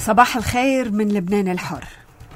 صباح الخير من لبنان الحر.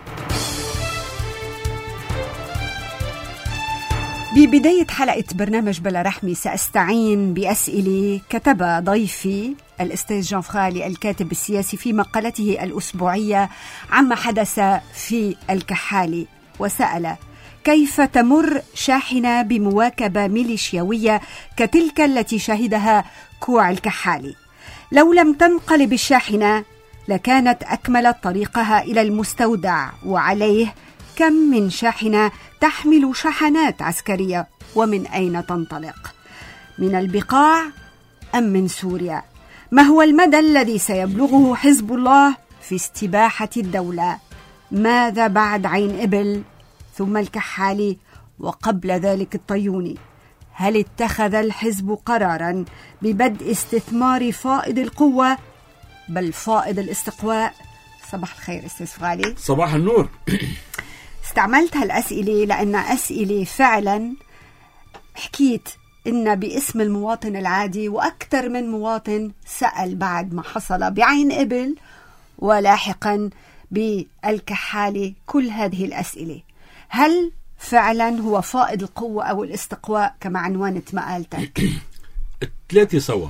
ببداية حلقة برنامج بلا رحمة سأستعين بأسئلة كتب ضيفي الأستاذ جان فرالي الكاتب السياسي في مقالته الأسبوعية عما حدث في الكحالي، وسأل: كيف تمر شاحنة بمواكبة ميليشياوية كتلك التي شهدها كوع الكحالي؟ لو لم تنقلب الشاحنة لكانت أكملت طريقها إلى المستودع، وعليه كم من شاحنة تحمل شحنات عسكرية ومن أين تنطلق؟ من البقاع أم من سوريا؟ ما هو المدى الذي سيبلغه حزب الله في استباحة الدولة؟ ماذا بعد عين إبل ثم الكحالي وقبل ذلك الطيوني؟ هل اتخذ الحزب قراراً ببدء استثمار فائض القوة بل فائض الاستقواء؟ صباح الخير أستاذ فرالي. صباح النور. استعملت هالأسئلة لأن أسئلة فعلا حكيت إن باسم المواطن العادي، وأكثر من مواطن سأل بعد ما حصل بعين إبل ولاحقا بالكحالي كل هذه الأسئلة. هل فعلا هو فائض القوة أو الاستقواء كما عنوانت مقالتك؟ الثلاثة سوا.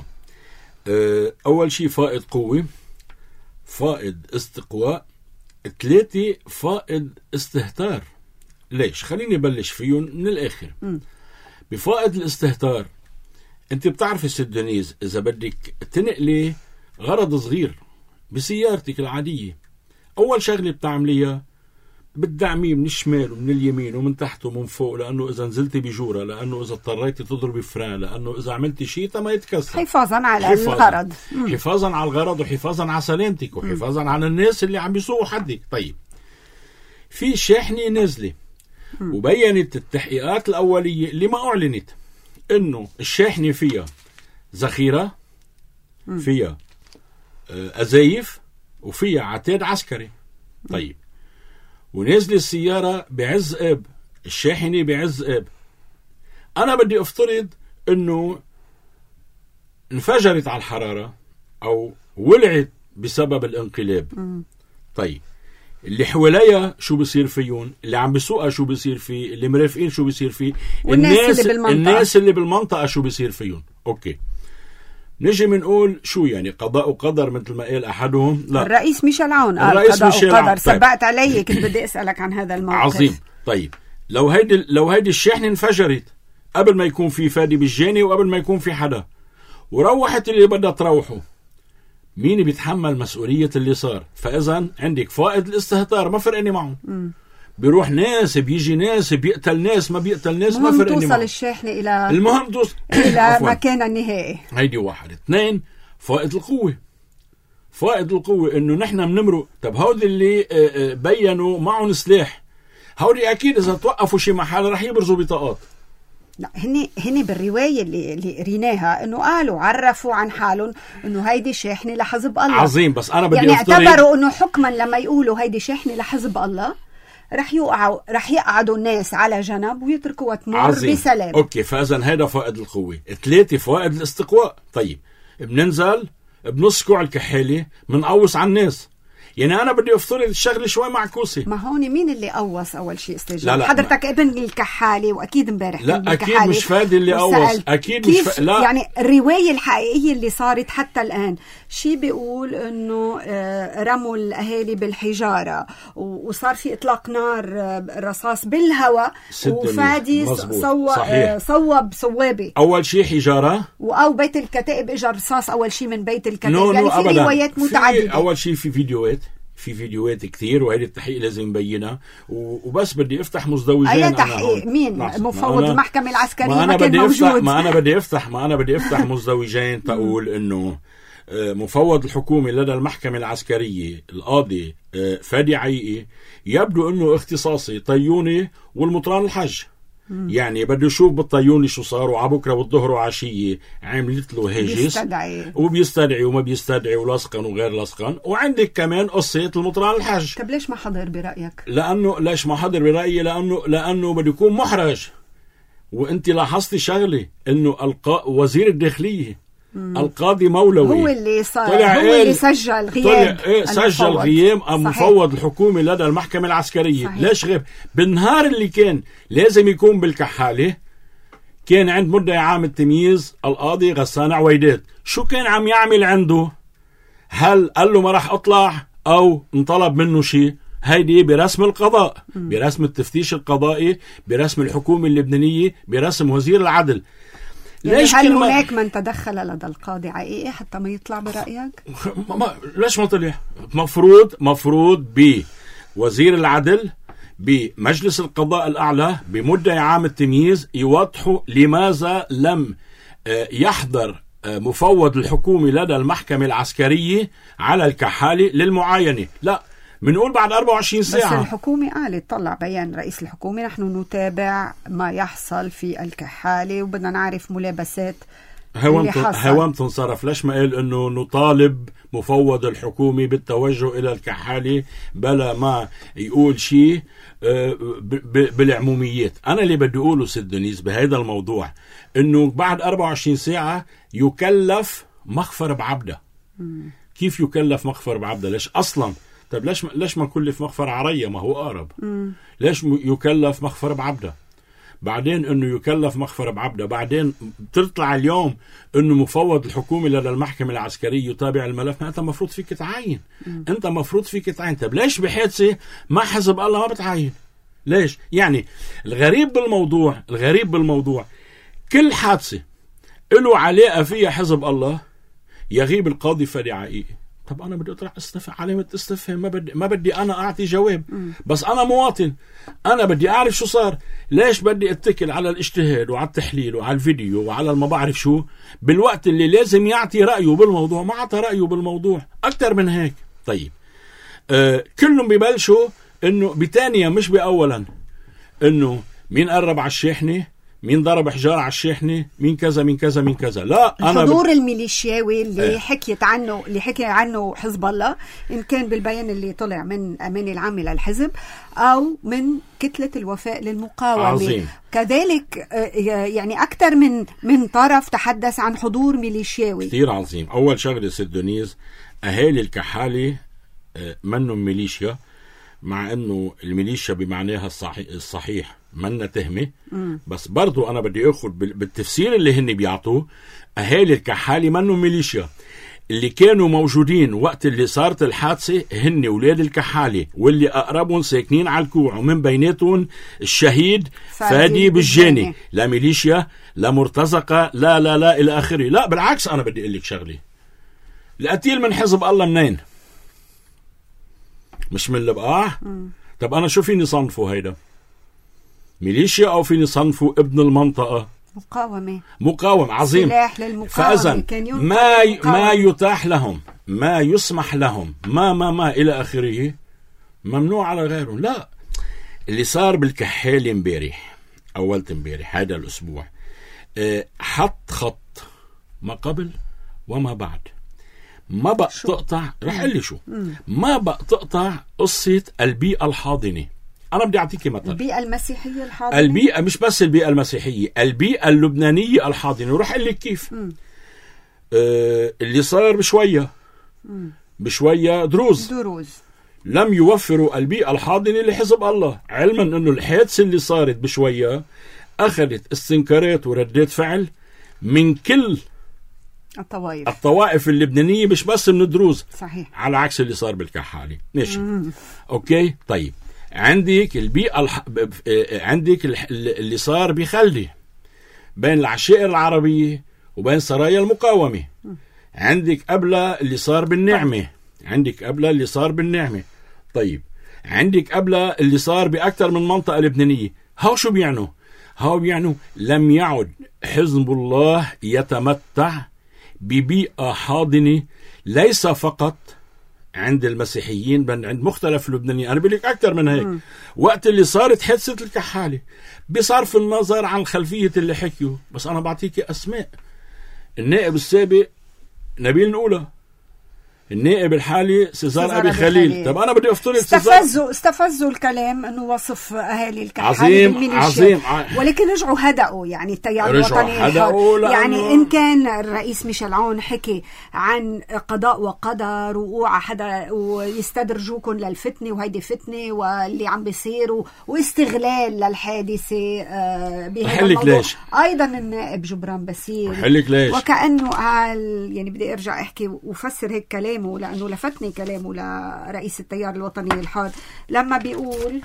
أول شيء فائض قوة، فائض استقواء، ثلاثة فائض استهتار. ليش؟ خليني بلش فيهم من الآخر. بفائض الاستهتار، أنت بتعرف ست دنيز، إذا بدك تنقلي غرض صغير بسيارتك العادية، أول شغلة بتعمليها بتدعميه من الشمال ومن اليمين ومن تحت ومن فوق، لأنه إذا نزلتي بجورة، لأنه إذا اضطريتي تضربي فران، لأنه إذا عملتي شيء ما يتكسر. حفاظا على الغرض، حفاظا على الغرض، وحفاظا على سلامتك، وحفاظا على الناس اللي عم بيسوقوا حدك. طيب، في شاحنة نازلة وبينت التحقيقات الأولية اللي ما أعلنت إنه الشاحنة فيها ذخيرة، فيها أزايف، وفيها عتاد عسكري. طيب، ونازل السيارة بعز آب، الشاحنة بعز آب. أنا بدي أفترض أنه انفجرت على الحرارة أو ولعت بسبب الانقلاب. طيب، اللي حواليها شو بصير فيهم؟ اللي عم بسوقها شو بصير فيه؟ اللي مرافقين شو بصير فيه؟ الناس اللي بالمنطقة شو بصير فيهم؟ أوكي، نجي منقول شو يعني قضاء وقدر مثل ما قال أحدهم؟ لا، الرئيس ميشيل عون قال قضاء وقدر. سبقت علي، كنت بدي أسألك عن هذا الموقف. عظيم. طيب، لو هيدي الشاحنة انفجرت قبل ما يكون في فادي بالجاني وقبل ما يكون في حدا، وروحت اللي بدها تروحه، مين بيتحمل مسؤولية اللي صار؟ فإذا عندك فائض الاستهتار، ما فرقني معهم. بيروح ناس، بيجي ناس، بيقتل ناس، ما بيقتل ناس، ما فرقني معهم. توصل الشاحنة إلى المهم توصل إلى مكان النهائي. هيدي واحد. اثنين، فائض القوة. فائض القوة إنه نحن بنمرق. طب هودي اللي بينوا معهم سلاح، هودي أكيد إذا توقفوا شي محل رح يبرزوا بطاقات. لا، هني بالرواية اللي قريناها إنه قالوا عرفوا عن حالهم إنه هيدي شاحنة لحزب الله. عظيم. بس أنا بدي يعني اعتبروا إنه حكما لما يقولوا هيدي شاحنة لحزب الله رح يقعدوا الناس على جنب ويتركوا تمر بسلام. أوكي، فإذا هذا فائض القوة. ثلاثة، فائض الاستقواء. طيب، بننزل بنسكع الكحالي، منقوص على الناس. يعني أنا بدي أفترض الشغلة شوي معكوسة. ما هون مين اللي قوص أول شيء استجاب؟ حضرتك ابن الكحالي، وأكيد امبارح لا أكيد مش فادي اللي قوص، أكيد مش لا. يعني الرواية الحقيقية اللي صارت حتى الآن شيء بيقول إنه رموا الأهالي بالحجارة، وصار في إطلاق نار رصاص بالهواء، وفادي صوب صوابي. أول شيء حجارة، أو بيت الكتائب إجا رصاص أول شيء من بيت الكتائب. يعني في روايات متعددة. أول شيء في فيديوهات كتير، وهيدي التحقيق لازم نبينها. وبس بدي افتح مزدوجين. أي تحقيق؟ مين مفوض المحكمة العسكرية ما كان موجود؟ ما أنا بدي افتح مزدوجين تقول إنه مفوض الحكومة لدى المحكمة العسكرية القاضي فادي عيقي يبدو إنه اختصاصي طيوني والمطران الحج. يعني بده يشوف بالطيوني شو صار، وعبكرة والظهر وعشية عملت له هاجس وبيستدعي وما بيستدعي، ولصقا وغير لصقا. وعندك كمان قصة المطران الحج. طب ليش ما حضر برأيك؟ ليش ما حضر برأيي؟ لأنه بده يكون محرج. وانت لاحظتي شغلة، انه وزير الداخلية القاضي مولوي هو اللي هو اللي سجل غياب سجل غياب المفوض الحكومي لدى المحكمة العسكرية. صحيح. ليش غيب؟ بالنهار اللي كان لازم يكون بالكحالة كان عند مدعي عام التمييز القاضي غسان عويدات. شو كان عم يعمل عنده؟ هل قال له ما راح اطلع او انطلب منه شيء؟ هيدي برسم القضاء، برسم التفتيش القضائي، برسم الحكومة اللبنانية، برسم وزير العدل. يعني ليش هل هناك من تدخل لدى القاضي حقيقي حتى ما يطلع برأيك؟ ليش ما طلع؟ مفروض بوزير العدل، بمجلس القضاء الأعلى، بمدعي عام التمييز يوضحوا لماذا لم يحضر مفوض الحكومة لدى المحكمة العسكرية على الكحالة للمعاينة. لا، منقول بعد 24 ساعة. بس الحكومة قالت، طلع بيان رئيس الحكومة: نحن نتابع ما يحصل في الكحالة وبدنا نعرف ملابسات اللي حصل. هوام تنصرف. ليش ما قال انه نطالب مفوض الحكومة بالتوجه الى الكحالة بلا ما يقول شيء بالعموميات؟ انا اللي بدي اقوله سيد دنيس بهذا الموضوع انه بعد 24 ساعة يكلف مخفر بعبده. كيف يكلف مخفر بعبده؟ ليش اصلا؟ طيب ليش ما كلف مخفر عرية؟ ما هو أقرب. ليش يكلف مخفر بعبده؟ بعدين انه يكلف مخفر بعبده، بعدين تطلع اليوم انه مفوض الحكومة لدى المحكمة العسكرية يتابع الملف. ما انت مفروض فيك تعين. انت مفروض فيك تعين. طيب ليش بحادثة ما حزب الله ما بتعين؟ ليش؟ يعني الغريب بالموضوع كل حادثة له علاقة فيها حزب الله يغيب القاضي فادي عقيقي. طب أنا بدي أطرح علامة استفهام، ما بدي أنا أعطي جواب. بس أنا مواطن، أنا بدي أعرف شو صار. ليش بدي أتكل على الاجتهاد وعلى التحليل وعلى الفيديو وعلى ما بعرف شو بالوقت اللي لازم يعطي رأيه بالموضوع ما عطى رأيه بالموضوع أكتر من هيك؟ طيب كلهم ببلشوا إنه بتانية مش بأولا إنه مين قرب على الشاحنة، مين ضرب حجار على الشاحنة، مين كذا مين كذا مين كذا. لا، الحضور الميليشياوي اللي حكي عنه حزب الله، إن كان بالبيان اللي طلع من أمين العام للحزب أو من كتلة الوفاء للمقاومة. عظيم. كذلك يعني أكثر من طرف تحدث عن حضور ميليشياوي. كثير عظيم. أول شغلة سيد دنيز، أهالي الكحالة منهم ميليشيا، مع انه الميليشيا بمعناها الصحيح منا تهمة، بس برضو انا بدي اخذ بالتفسير اللي هن بيعطوه. اهالي الكحالة منهم ميليشيا. اللي كانوا موجودين وقت اللي صارت الحادثة هن اولاد الكحالة واللي اقربهم ساكنين على الكوع، ومن بيناتهم الشهيد فادي بالجاني. لا ميليشيا، لا مرتزقة، لا لا لا الى اخره. لا بالعكس، انا بدي اقول لك شغلة، القتيل من حزب الله منين؟ مش من البقاع. طب أنا شو فيني صنفه؟ هيدا ميليشيا أو فيني صنفه ابن المنطقة؟ مقاوم. عظيم. سلاح للمقاومة. فأذن ما يتاح لهم، ما يسمح لهم، ما إلى آخره، ممنوع على غيرهم. لا، اللي صار بالكحالة امبارح، أولت امبارح هذا الأسبوع، حط خط ما قبل وما بعد. ما بقى تقطع، رح قل لي شو، ما بقى تقطع قصة البيئة الحاضنة. أنا بدي أعطيك مثل. البيئة المسيحية الحاضنة، البيئة مش بس البيئة المسيحية، البيئة اللبنانية الحاضنة. ورح قل لك كيف. اللي صار بشوية دروز لم يوفروا البيئة الحاضنة لحزب الله، علما أنه الحادثة اللي صارت بشوية أخذت استنكارات وردات فعل من كل الطوائف اللبنانية، مش بس من الدروز. صحيح. على عكس اللي صار بالكحالة. ماشي. اوكي. طيب عندك البيئة عندك اللي صار بخلدي بين العشائر العربية وبين سرايا المقاومة. عندك قبل اللي صار بالنعمة. طيب عندك قبل اللي صار بأكثر من منطقة لبنانية. هاو شو بيعنوا لم يعد حزب الله يتمتع ببيئة حاضنة، ليس فقط عند المسيحيين بل عند مختلف اللبنانيين. أنا بقولك أكثر من هيك. وقت اللي صارت حادثة الكحالة، بصرف النظر عن خلفية اللي حكيوا، بس أنا بعطيك أسماء. النائب السابق نبيل نقولة، النائب الحالي سيزار أبي خليل. طب أنا بدي أفترض استفزوا الكلام أنه وصف أهالي الكحالة عظيم. ولكن رجعوا هدأوا يعني التيار الوطني الحر. يعني إن كان الرئيس ميشيل عون حكي عن قضاء وقدر وأوعى حدا ويستدرجوكم للفتنة وهيدي فتنة واللي عم بيصير واستغلال للحادثة بهذا الموضوع. أيضا النائب جبران باسيل وكأنه قال يعني بدي أرجع أحكي وفسر هيك كلامه لأنه لفتني كلامه لرئيس التيار الوطني الحر لما بيقول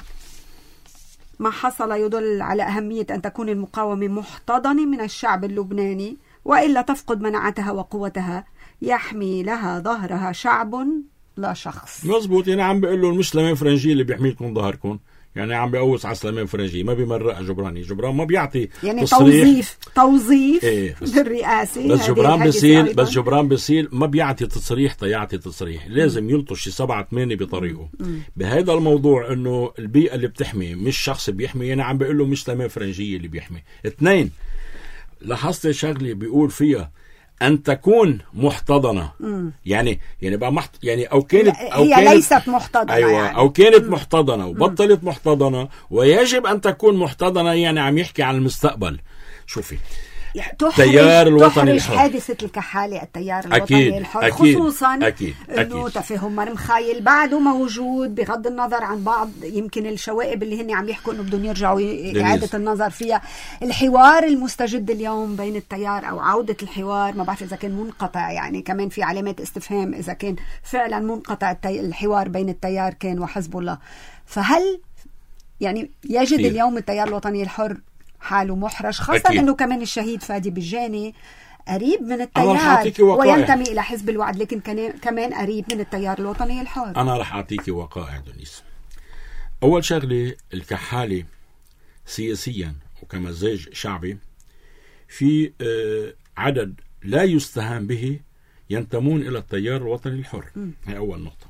ما حصل يدل على أهمية أن تكون المقاومة محتضنة من الشعب اللبناني وإلا تفقد مناعتها وقوتها، يحمي لها ظهرها شعب لا شخص. مزبوط. يعني عم بيقول له مش سليمان فرنجي اللي بيحميلكم ظهركم، يعني عم بيقوس على سليمان فرنجي، ما بيمرق جبران ما بيعطي يعني تصريح توظيف بالرئاسة. بس جبران باسيل ما بيعطي تصريح تيعطي تصريح، لازم يلطش 7-8 بطريقه. بهذا الموضوع انه البيئة اللي بتحمي مش شخص بيحمي، يعني عم بيقول له مش سليمان فرنجي اللي بيحمي. 2 لاحظت شغلة بيقول فيها أن تكون محتضنة. يعني بقى يعني أو كانت ليست محتضنة. أيوة يعني. أو كانت محتضنة وبطلت محتضنة ويجب أن تكون محتضنة. يعني عم يحكي عن المستقبل. شوفي التيار الوطني الحر، حادثة الكحالة التيار الوطني الحر خصوصا أنه تفاهم مرمخايل بعده موجود بغض النظر عن بعض يمكن الشوائب اللي هن عم يحكوا أنه بدهم يرجعوا إعادة النظر فيها. الحوار المستجد اليوم بين التيار أو عودة الحوار ما بعرف إذا كان منقطع، يعني كمان في علامات استفهام إذا كان فعلا منقطع الحوار بين التيار كان وحزب الله. فهل يعني يجد اليوم التيار الوطني الحر حاله محرج، خاصة أنه كمان الشهيد فادي بجاني قريب من التيار وينتمي إلى حزب الوعد، لكن كمان قريب من التيار الوطني الحر. أنا رح أعطيك وقائع دونيس. أول شغلة، الكحالة سياسيا وكمزاج شعبي في عدد لا يستهان به ينتمون إلى التيار الوطني الحر. هي أول نقطة.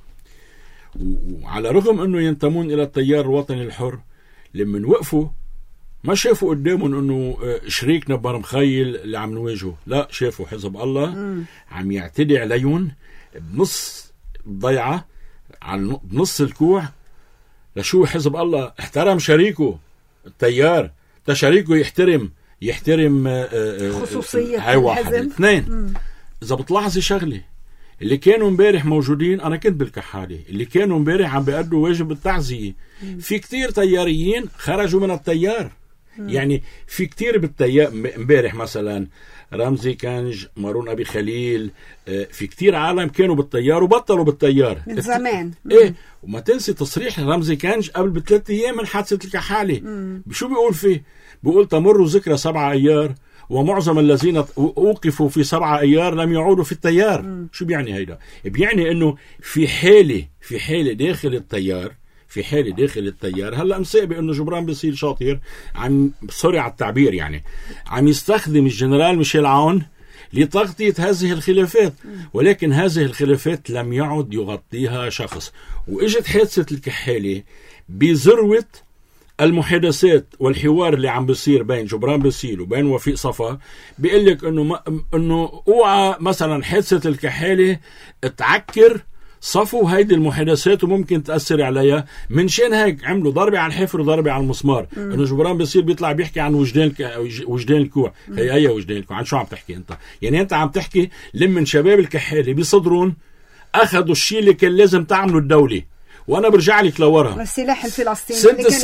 وعلى رغم أنه ينتمون إلى التيار الوطني الحر، لما وقفوا ما شافوا قدامهم انه شريكنا برمخايل اللي عم نواجهه، لا، شافوا حزب الله عم يعتدي عليهم بنص الضيعة، بنص الكوع. لشو حزب الله احترم شريكه التيار، شريكه يحترم خصوصية هاي واحد. 2 اذا بتلاحظي شغلة، اللي كانوا امبارح موجودين، انا كنت بالكحالة، اللي كانوا امبارح عم بيأدوا واجب التعزية، في كتير تياريين خرجوا من التيار. يعني في كتير بالتيار امبارح مثلا رمزي كانج، مارون أبي خليل، في كتير عالم كانوا بالتيار وبطلوا بالتيار من زمان. وما تنسي تصريح رمزي كانج قبل ب3 أيام من حادثة الكحالة. شو بيقول فيه؟ بيقول تمر ذكرى 7 أيار ومعظم الذين أوقفوا في 7 أيار لم يعودوا في التيار. شو بيعني هيدا؟ بيعني انه في حالة داخل التيار، هلا مسائبة انه جبران باسيل شاطر عم سوري على التعبير، يعني عم يستخدم الجنرال ميشيل عون لتغطية هذه الخلافات، ولكن هذه الخلافات لم يعد يغطيها شخص. واجت حادثة الكحالة بذروة المحادثات والحوار اللي عم بيصير بين جبران باسيل وبين وفيق صفا. بيقول لك انه اوعى مثلا حادثة الكحالة تعكر صفوا هيدي المحادثات وممكن تأثر عليها. من شان هيك عملوا ضربة على الحفر وضربة على المسمار. انه جبران باسيل بيطلع بيحكي عن وجدان الكوع. هي اي وجدان الكوع؟ عن شو عم تحكي انت؟ يعني انت عم تحكي لمن شباب الكحالة بيصدرون اخذوا الشيء اللي كان لازم تعملوا الدولة. وانا برجع لك لورا، السلاح الفلسطيني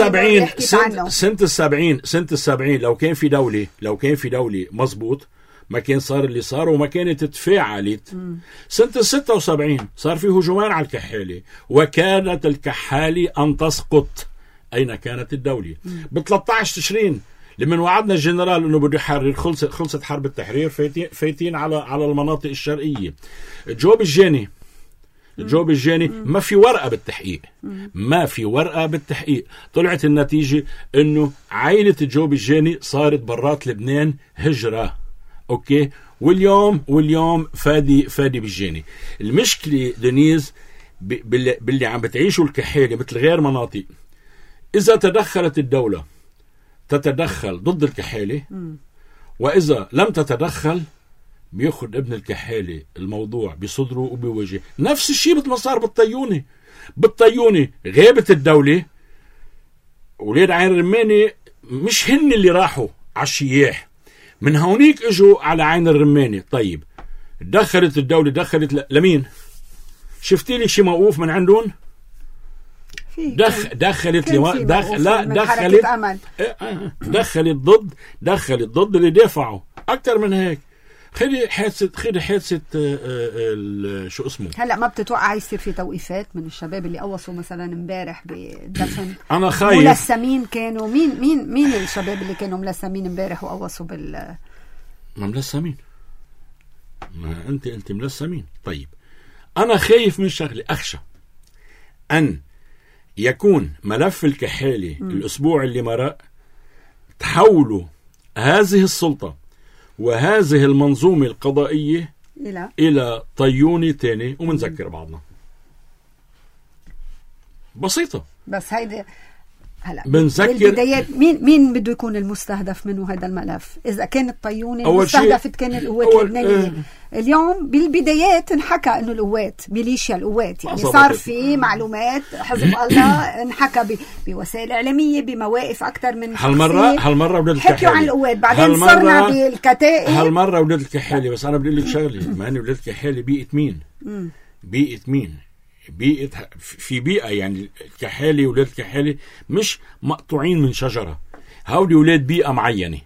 سنة السبعين لو كان في دولة مزبوط ما كان صار اللي صار وما كانت تفاعلت. سنة 76 صار في هجومان على الكحالة وكانت الكحالة أن تسقط. أين كانت الدولة؟ ب13 تشرين لمن وعدنا الجنرال أنه بده يحرر، خلصت حرب التحرير، فايتين على المناطق الشرقية. جوب الجاني ما في ورقة بالتحقيق. طلعت النتيجة أنه عائلة جوب الجاني صارت برات لبنان هجرة. اوكي، واليوم فادي بالجاني. المشكله دنيز باللي عم بتعيشوا الكحالة مثل غير مناطق. اذا تدخلت الدوله تتدخل ضد الكحالة، واذا لم تتدخل بياخد ابن الكحالي الموضوع بصدره وبوجهه. نفس الشيء مثل ما صار بالطيوني غابت الدولة، ولاد عين الرماني مش هن اللي راحوا على الشياح، من هونيك اجوا على عين الرماني. طيب دخلت الدولة، دخلت لمين؟ شفتي لي شي موقوف من عندهم؟ دخلت ضد اللي دافعوا اكثر من هيك. خلي حادثة شو اسمه. هلا ما بتتوقع يصير في توقيفات من الشباب اللي قوصوا مثلا امبارح بدفن؟ انا خايف. ملثمين كانوا مين الشباب اللي كانوا ملثمين امبارح وقوصوا ما ملثمين؟ ما انت ملثمين. طيب انا خايف من شغله، اخشى ان يكون ملف الكحالي الاسبوع اللي مرق تحولوا هذه السلطة وهذه المنظومة القضائية إلى طيوني تاني ومنذكر بعضنا. بسيطة. بس هيدا هلا بالبدايات مين بده يكون المستهدف منه هذا الملف؟ إذا كان الطيوني مستهدفت كان القوات اللبنانية. اليوم بالبدايات انحكى انه القوات ميليشيا القوات، يعني صار في معلومات حزب الله انحكى بوسائل اعلاميه بمواقف اكثر من هالمره ولاد الكحالي حكيوا عن القوات، بعدين صرنا بالكتائب. هالمره ولاد الكحالي. بس انا بدي لك شغله، ما انه ولاد الكحالي بيئه مين؟ في بيئه، يعني الكحالي ولاد الكحالي مش مقطوعين من شجره، هؤلاء ولاد بيئه معينه.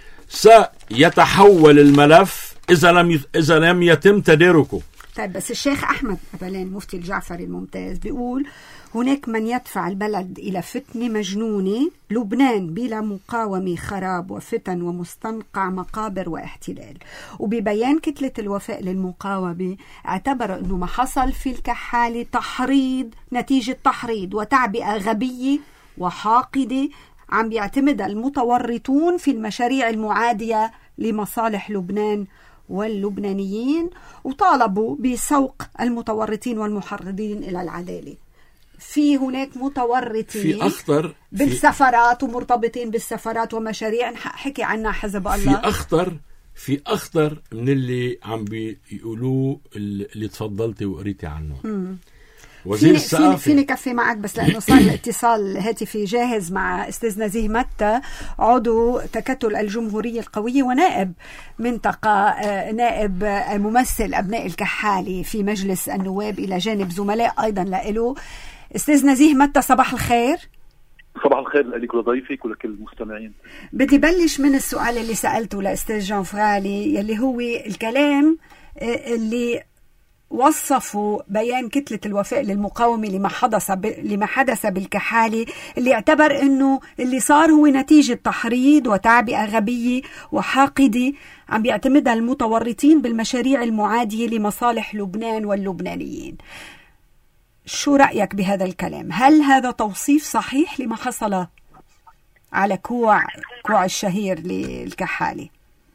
سيتحول الملف إذا لم يتم تداركه. طيب بس الشيخ أحمد أبلان مفتي الجعفري الممتاز بيقول هناك من يدفع البلد إلى فتنة مجنونة، لبنان بلا مقاومة خراب وفتن ومستنقع مقابر واحتلال. وببيان كتلة الوفاء للمقاومة اعتبر أنه ما حصل في الكحالي تحريض، نتيجة تحريض وتعبئة غبية وحاقدة عم بيعتمد المتورطون في المشاريع المعادية لمصالح لبنان واللبنانيين، وطالبوا بسوق المتورطين والمحرضين إلى العدالة. في هناك متورطين في أخطر بالسفرات ومرتبطين بالسفرات ومشاريع حكي عنها حزب الله. في أخطر من اللي عم بيقولوه اللي تفضلتي وقريتي عنه. وزير الثقافة. فيني كفي معك بس لأنه صار الاتصال هاتفي جاهز مع أستاذ نزيه متى، عضو تكتل الجمهورية القوية ونائب منطقة، نائب ممثل أبناء الكحالي في مجلس النواب، إلى جانب زملاء أيضا له. أستاذ نزيه متى، صباح الخير. صباح الخير لك ولضيفك ولكل المستمعين. بدي بلش من السؤال اللي سألته لأستاذ جانفرالي، يلي هو الكلام اللي وصفوا بيان كتلة الوفاء للمقاومة لما حدث بالكحالي، اللي اعتبر انه اللي صار هو نتيجة تحريض وتعبئة غبية وحاقدة عم بيعتمدها المتورطين بالمشاريع المعادية لمصالح لبنان واللبنانيين. شو رأيك بهذا الكلام؟ هل هذا توصيف صحيح لما حصل على كوع الشهير للكحالي؟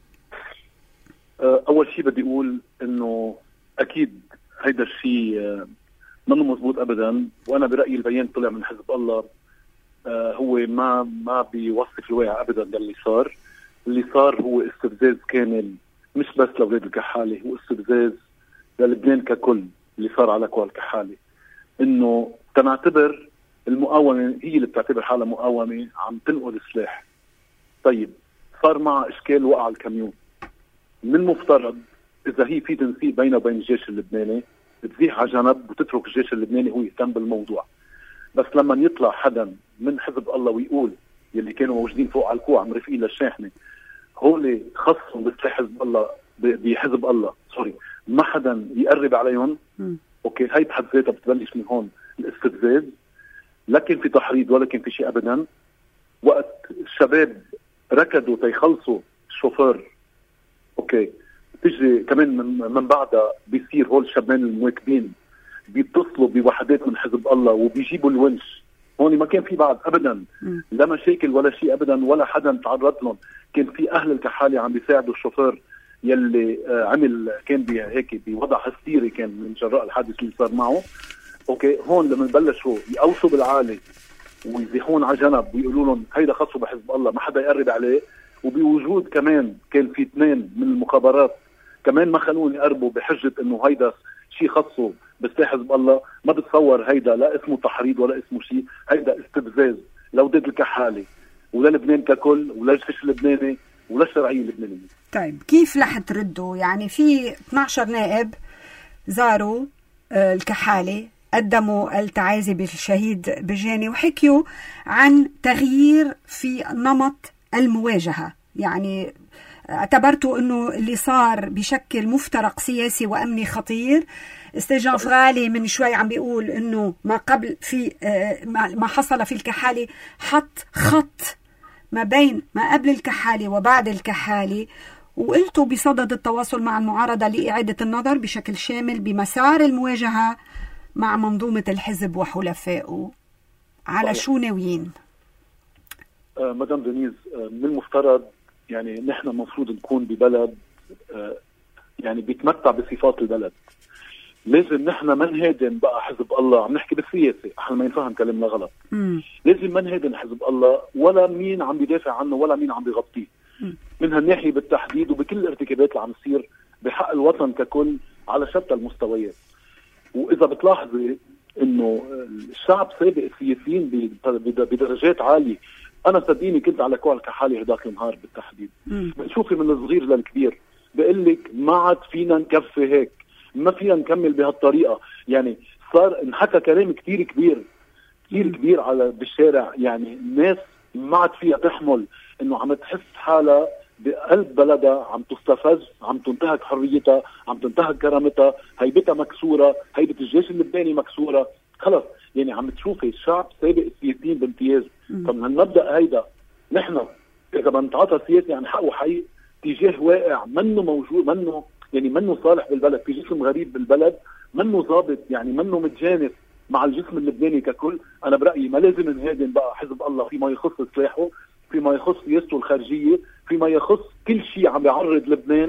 أول شيء بدي أقول إنه أكيد هيدا الشيء منه مزبوط أبدا، وأنا برأيي البيان طلع من حزب الله هو ما بيوصف الواقع أبدا. ده اللي صار هو استفزاز كامل، مش بس لأولاد الكحالي، هو استفزاز للبنان ككل اللي صار على كوع الكحالي. إنه تنعتبر المقاومة هي اللي بتعتبر حالها مقاومة عم تنقل سلاح. طيب صار معها إشكال، وقع الكاميون. من المفترض إذا هي في تنسيق بينه وبين الجيش اللبناني تزيح على جنب وتترك الجيش اللبناني هو يهتم بالموضوع. بس لما يطلع حدا من حزب الله ويقول يلي كانوا موجودين فوق على الكوع مرافقين للشاحنة هول خصهم بسلاح حزب الله بحزب الله ما حدا يقرب عليهم، اوكي هاي بحد ذاتها بتبلش من هون الاستفزاز. لكن في تحريض ولا كان في شيء ابدا. وقت الشباب ركضوا تيخلصوا الشوفير، اوكي تيجي كمان من بعدها بيصير هول الشبان المواكبين بيتصلوا بوحدات من حزب الله وبيجيبوا الونش. هون ما كان في بعد ابدا لا مشاكل ولا شيء ابدا، ولا حدا تعرض لهم. كان في اهل الكحالي عم بيساعدوا الشوفير يلي عمل كان هيك بوضع هستيري كان من جراء الحادث اللي صار معه. اوكي هون لما بلشوا يقوصوا بالعالي ويزيحون على جنب ويقولوا لهم هيدا خاصه بحزب الله ما حدا يقرب عليه، وبوجود كمان كان في 2 من المخابرات كمان ما خلوني أربو بحجة إنه هيدا شيء خاصه بسلاح حزب الله. ما بتصور هيدا لا اسمه تحريض ولا اسمه شيء، هيدا استفزاز لوداد الكحالي ولا لبنان ككل ولا الجيش اللبناني ولا الشرعية اللبنانية. طيب كيف رح تردوا؟ يعني في 12 نائب زاروا الكحالي، قدموا التعازي بالشهيد بجاني وحكيوا عن تغيير في نمط المواجهة. يعني اعتبرتوا انه اللي صار بشكل مفترق سياسي وامني خطير. استاذ جان فغالي من شوي عم بيقول انه ما قبل في ما حصل في الكحالي حط خط ما بين ما قبل الكحالي وبعد الكحالي، وقلتوا بصدد التواصل مع المعارضة لإعادة النظر بشكل شامل بمسار المواجهة مع منظومة الحزب وحلفائه. على شو ناويين؟ مدام دنيز، من المفترض يعني نحن المفروض نكون ببلد يعني بيتمتع بصفات البلد. لازم نحن ما نهادن بقى حزب الله، عم نحكي بالسياسة احنا ما ينفهم كلامنا غلط. لازم ما نهادن حزب الله ولا مين عم بيدافع عنه ولا مين عم بيغطيه. من هالناحية بالتحديد وبكل الارتكابات اللي عم تصير بحق الوطن ككل على شتى المستويات. وإذا بتلاحظي إنه الشعب سابق السياسيين بدرجات عالية. أنا صدقيني كنت على كوع الكحالي هداك النهار بالتحديد. بتشوفي من الصغير للكبير بقول لك ما عاد فينا نكفي هيك، ما فينا نكمل بهالطريقة. يعني صار انحكى كلام كتير كبير على بالشارع. يعني الناس ما عاد فيها تحمل إنه عم تحس حالها بقلب بلدها عم تستفز، عم تنتهك حريتها، عم تنتهك كرامتها، هيبتها مكسورة، هيبة الجيش اللبناني مكسورة. خلص يعني عم تشوفي الشعب سابق السياسيين بامتياز. فمن هالمبدأ هيدا نحن إذا بنتعاطى سياسي عن حق وحقيق تجاه واقع منه موجود، منه يعني منه صالح بالبلد، في جسم غريب بالبلد، منه ضابط، يعني منه متجانس مع الجسم اللبناني ككل. أنا برأيي ما لازم نهاجم بقى حزب الله فيما يخص سلاحه، فيما يخص سياسته الخارجية، فيما يخص كل شيء عم بيعرض لبنان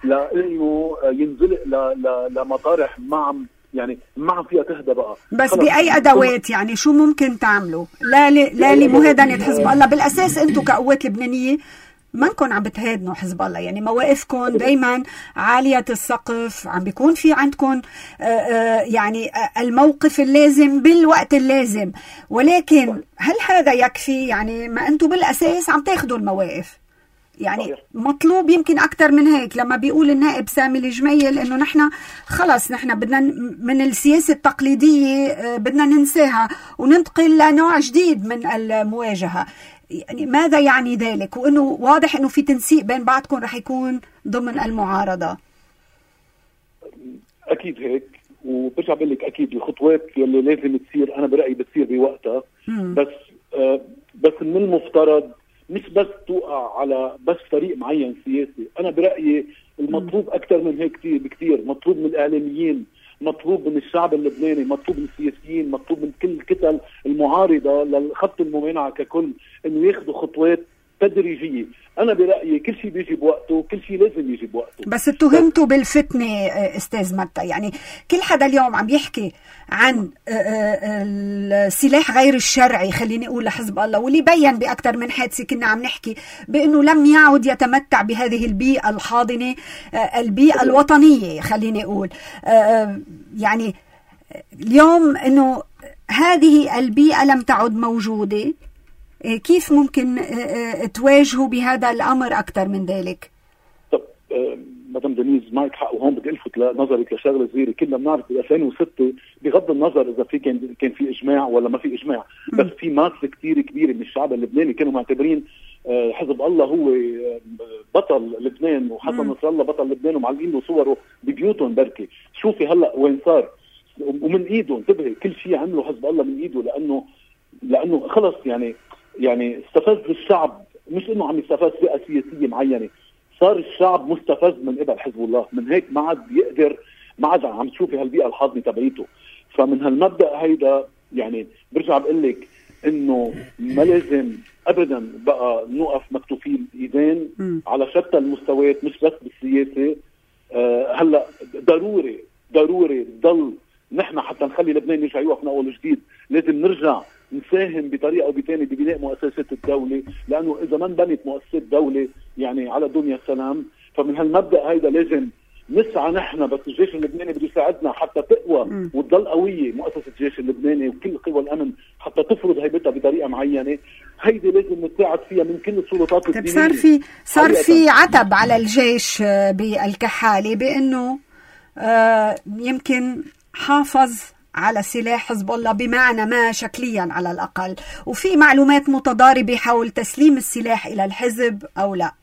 لأنه ينزلق لمطارح ما عم يعني ما عم فيها تهدى بقى. بس بأي أدوات؟ يعني شو ممكن تعملوا؟ لا لمهادنة حزب الله. بالأساس أنتم كقوات لبنانية ما نكون عم بتهادنوا حزب الله، يعني مواقفكم دايما عالية السقف، عم بيكون في عندكم يعني الموقف اللازم بالوقت اللازم. ولكن هل هذا يكفي؟ يعني ما أنتم بالأساس عم تاخدوا المواقف. يعني مطلوب يمكن أكتر من هيك. لما بيقول النائب سامي الجميل إنه نحن خلص نحن بدنا من السياسة التقليدية بدنا ننساها وننتقل لنوع جديد من المواجهة، يعني ماذا يعني ذلك؟ وإنه واضح إنه في تنسيق بين بعضكم رح يكون ضمن المعارضة. أكيد هيك، وبرجع بقول لك أكيد الخطوات اللي لازم تصير أنا برأيي بتصير بوقتها. بس من المفترض مش بس توقع على بس فريق معين سياسي. أنا برأيي المطلوب أكثر من هيك كتير بكتير. مطلوب من الإعلاميين، مطلوب من الشعب اللبناني، مطلوب من السياسيين، مطلوب من كل الكتل المعارضة للخط الممانعة ككل إنه ياخذوا خطوات تدريجية. أنا برأيي كل شيء بيجي بوقته، كل شيء لازم يجي بوقته. بس اتهمتوا بالفتنة أستاذ متى، يعني كل حدا اليوم عم يحكي عن السلاح غير الشرعي خليني أقول لحزب الله، واللي بيّن بأكثر من حادثة كنا عم نحكي بأنه لم يعد يتمتع بهذه البيئة الحاضنة، البيئة الوطنية خليني أقول. يعني اليوم أنه هذه البيئة لم تعد موجودة، كيف ممكن تواجهوا بهذا الأمر أكثر من ذلك؟ طب مدام دنيز معك حق، وهون بدي ألفت نظرك لشغلة صغيرة. كنا بنعرف ب 2006 بغض النظر إذا في كان في إجماع ولا ما في إجماع، بس في ماسة كتير كبيرة من الشعب اللبناني كانوا معتبرين حزب الله هو بطل لبنان، وحسن نصر الله بطل لبنان، ومعلقين له صوره ببيوتهم بركي. شوفي هلا وين صار، ومن ايده انتبهي كل شيء عمله حزب الله من ايده، لانه خلص يعني استفز الشعب، مش انه عم يستفز فئه سياسيه معينه، صار الشعب مستفز من قبل حزب الله. من هيك ما عاد بيقدر، ما عاد عم تشوفي هالبيئه الحاضنه تبعيته. فمن هالمبدا هيدا يعني برجع بقول لك انه ما لازم ابدا بقى نوقف مكتوفين ايدين على شتى المستويات، مش بس بالسياسه. هلا ضروري ضل نحن حتى نخلي لبنان يرجع يوقف من اول وجديد، لازم نرجع نساهم بطريقه او بثانيه ببناء مؤسسات الدوله، لانه اذا ما انبنت مؤسسات دوله يعني على دنيا السلام. فمن هالمبدا هيدا لازم نسعى نحن، بس الجيش اللبناني بده يساعدنا حتى تقوى وتضل قويه مؤسسه الجيش اللبناني وكل قوى الامن حتى تفرض هيبتها بطريقه معينه. هيدي لازم نساعد فيها من كل السلطات الدينيه. طيب صار في عتب على الجيش بالكحالي بانه يمكن حافظ على سلاح حزب الله بمعنى ما شكليا على الأقل، وفي معلومات متضاربة حول تسليم السلاح إلى الحزب أو لا.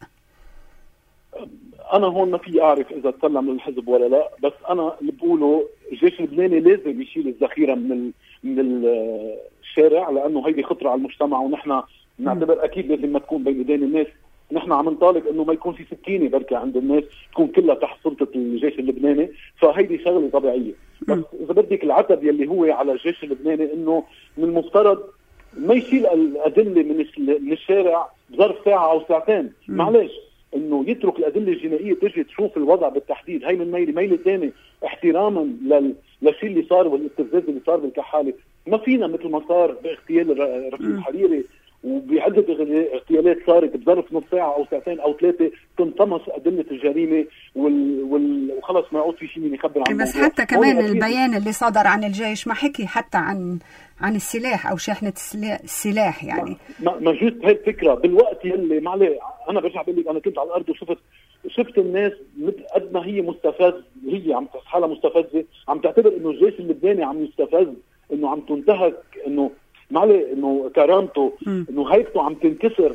أنا هون ما في أعرف إذا تسلم للحزب ولا لا، بس أنا اللي بقوله الجيش اللبناني لازم يشيل الذخيرة من الشارع، لأنه هيدي خطرة على المجتمع، ونحن نعتبر أكيد لازم ما تكون بين إيدين الناس. نحن عم نطالب انه ما يكون في سكينه بركة عند الناس تكون كلها تحت سلطه الجيش اللبناني، فهيدي شغله طبيعيه. بس اذا بدك العتب يلي هو على الجيش اللبناني انه من المفترض ما يشيل الادله من الشارع بظرف ساعه او ساعتين، معلش انه يترك الادله الجنائيه تجي تشوف الوضع بالتحديد. هي من ميله ثانيه احتراما للشيء اللي صار والاستفزاز اللي صار بالكحاله. ما فينا مثل ما صار باغتيال رفيق الحريري وبعدة اغتيالات صارت بظرف نص ساعة أو ساعتين أو ثلاثة تنطمس أدلة الجريمة وخلص ما يعود في شيء من يخبر عن بس حتى كمان البيان اللي صدر عن الجيش ما حكي حتى عن السلاح أو شحنة السلاح يعني. ما جوز هاي الفكرة بالوقت يلي معلي. أنا برجع بقول لك أنا كنت على الأرض وشفت الناس قد ما هي مستفز، هي عم تحس حالها مستفزة، عم تعتبر إنه الجيش اللبناني عم يستفز، إنه عم تنتهك، إنه معلي انه كرامته، انه هيبته عم تنكسر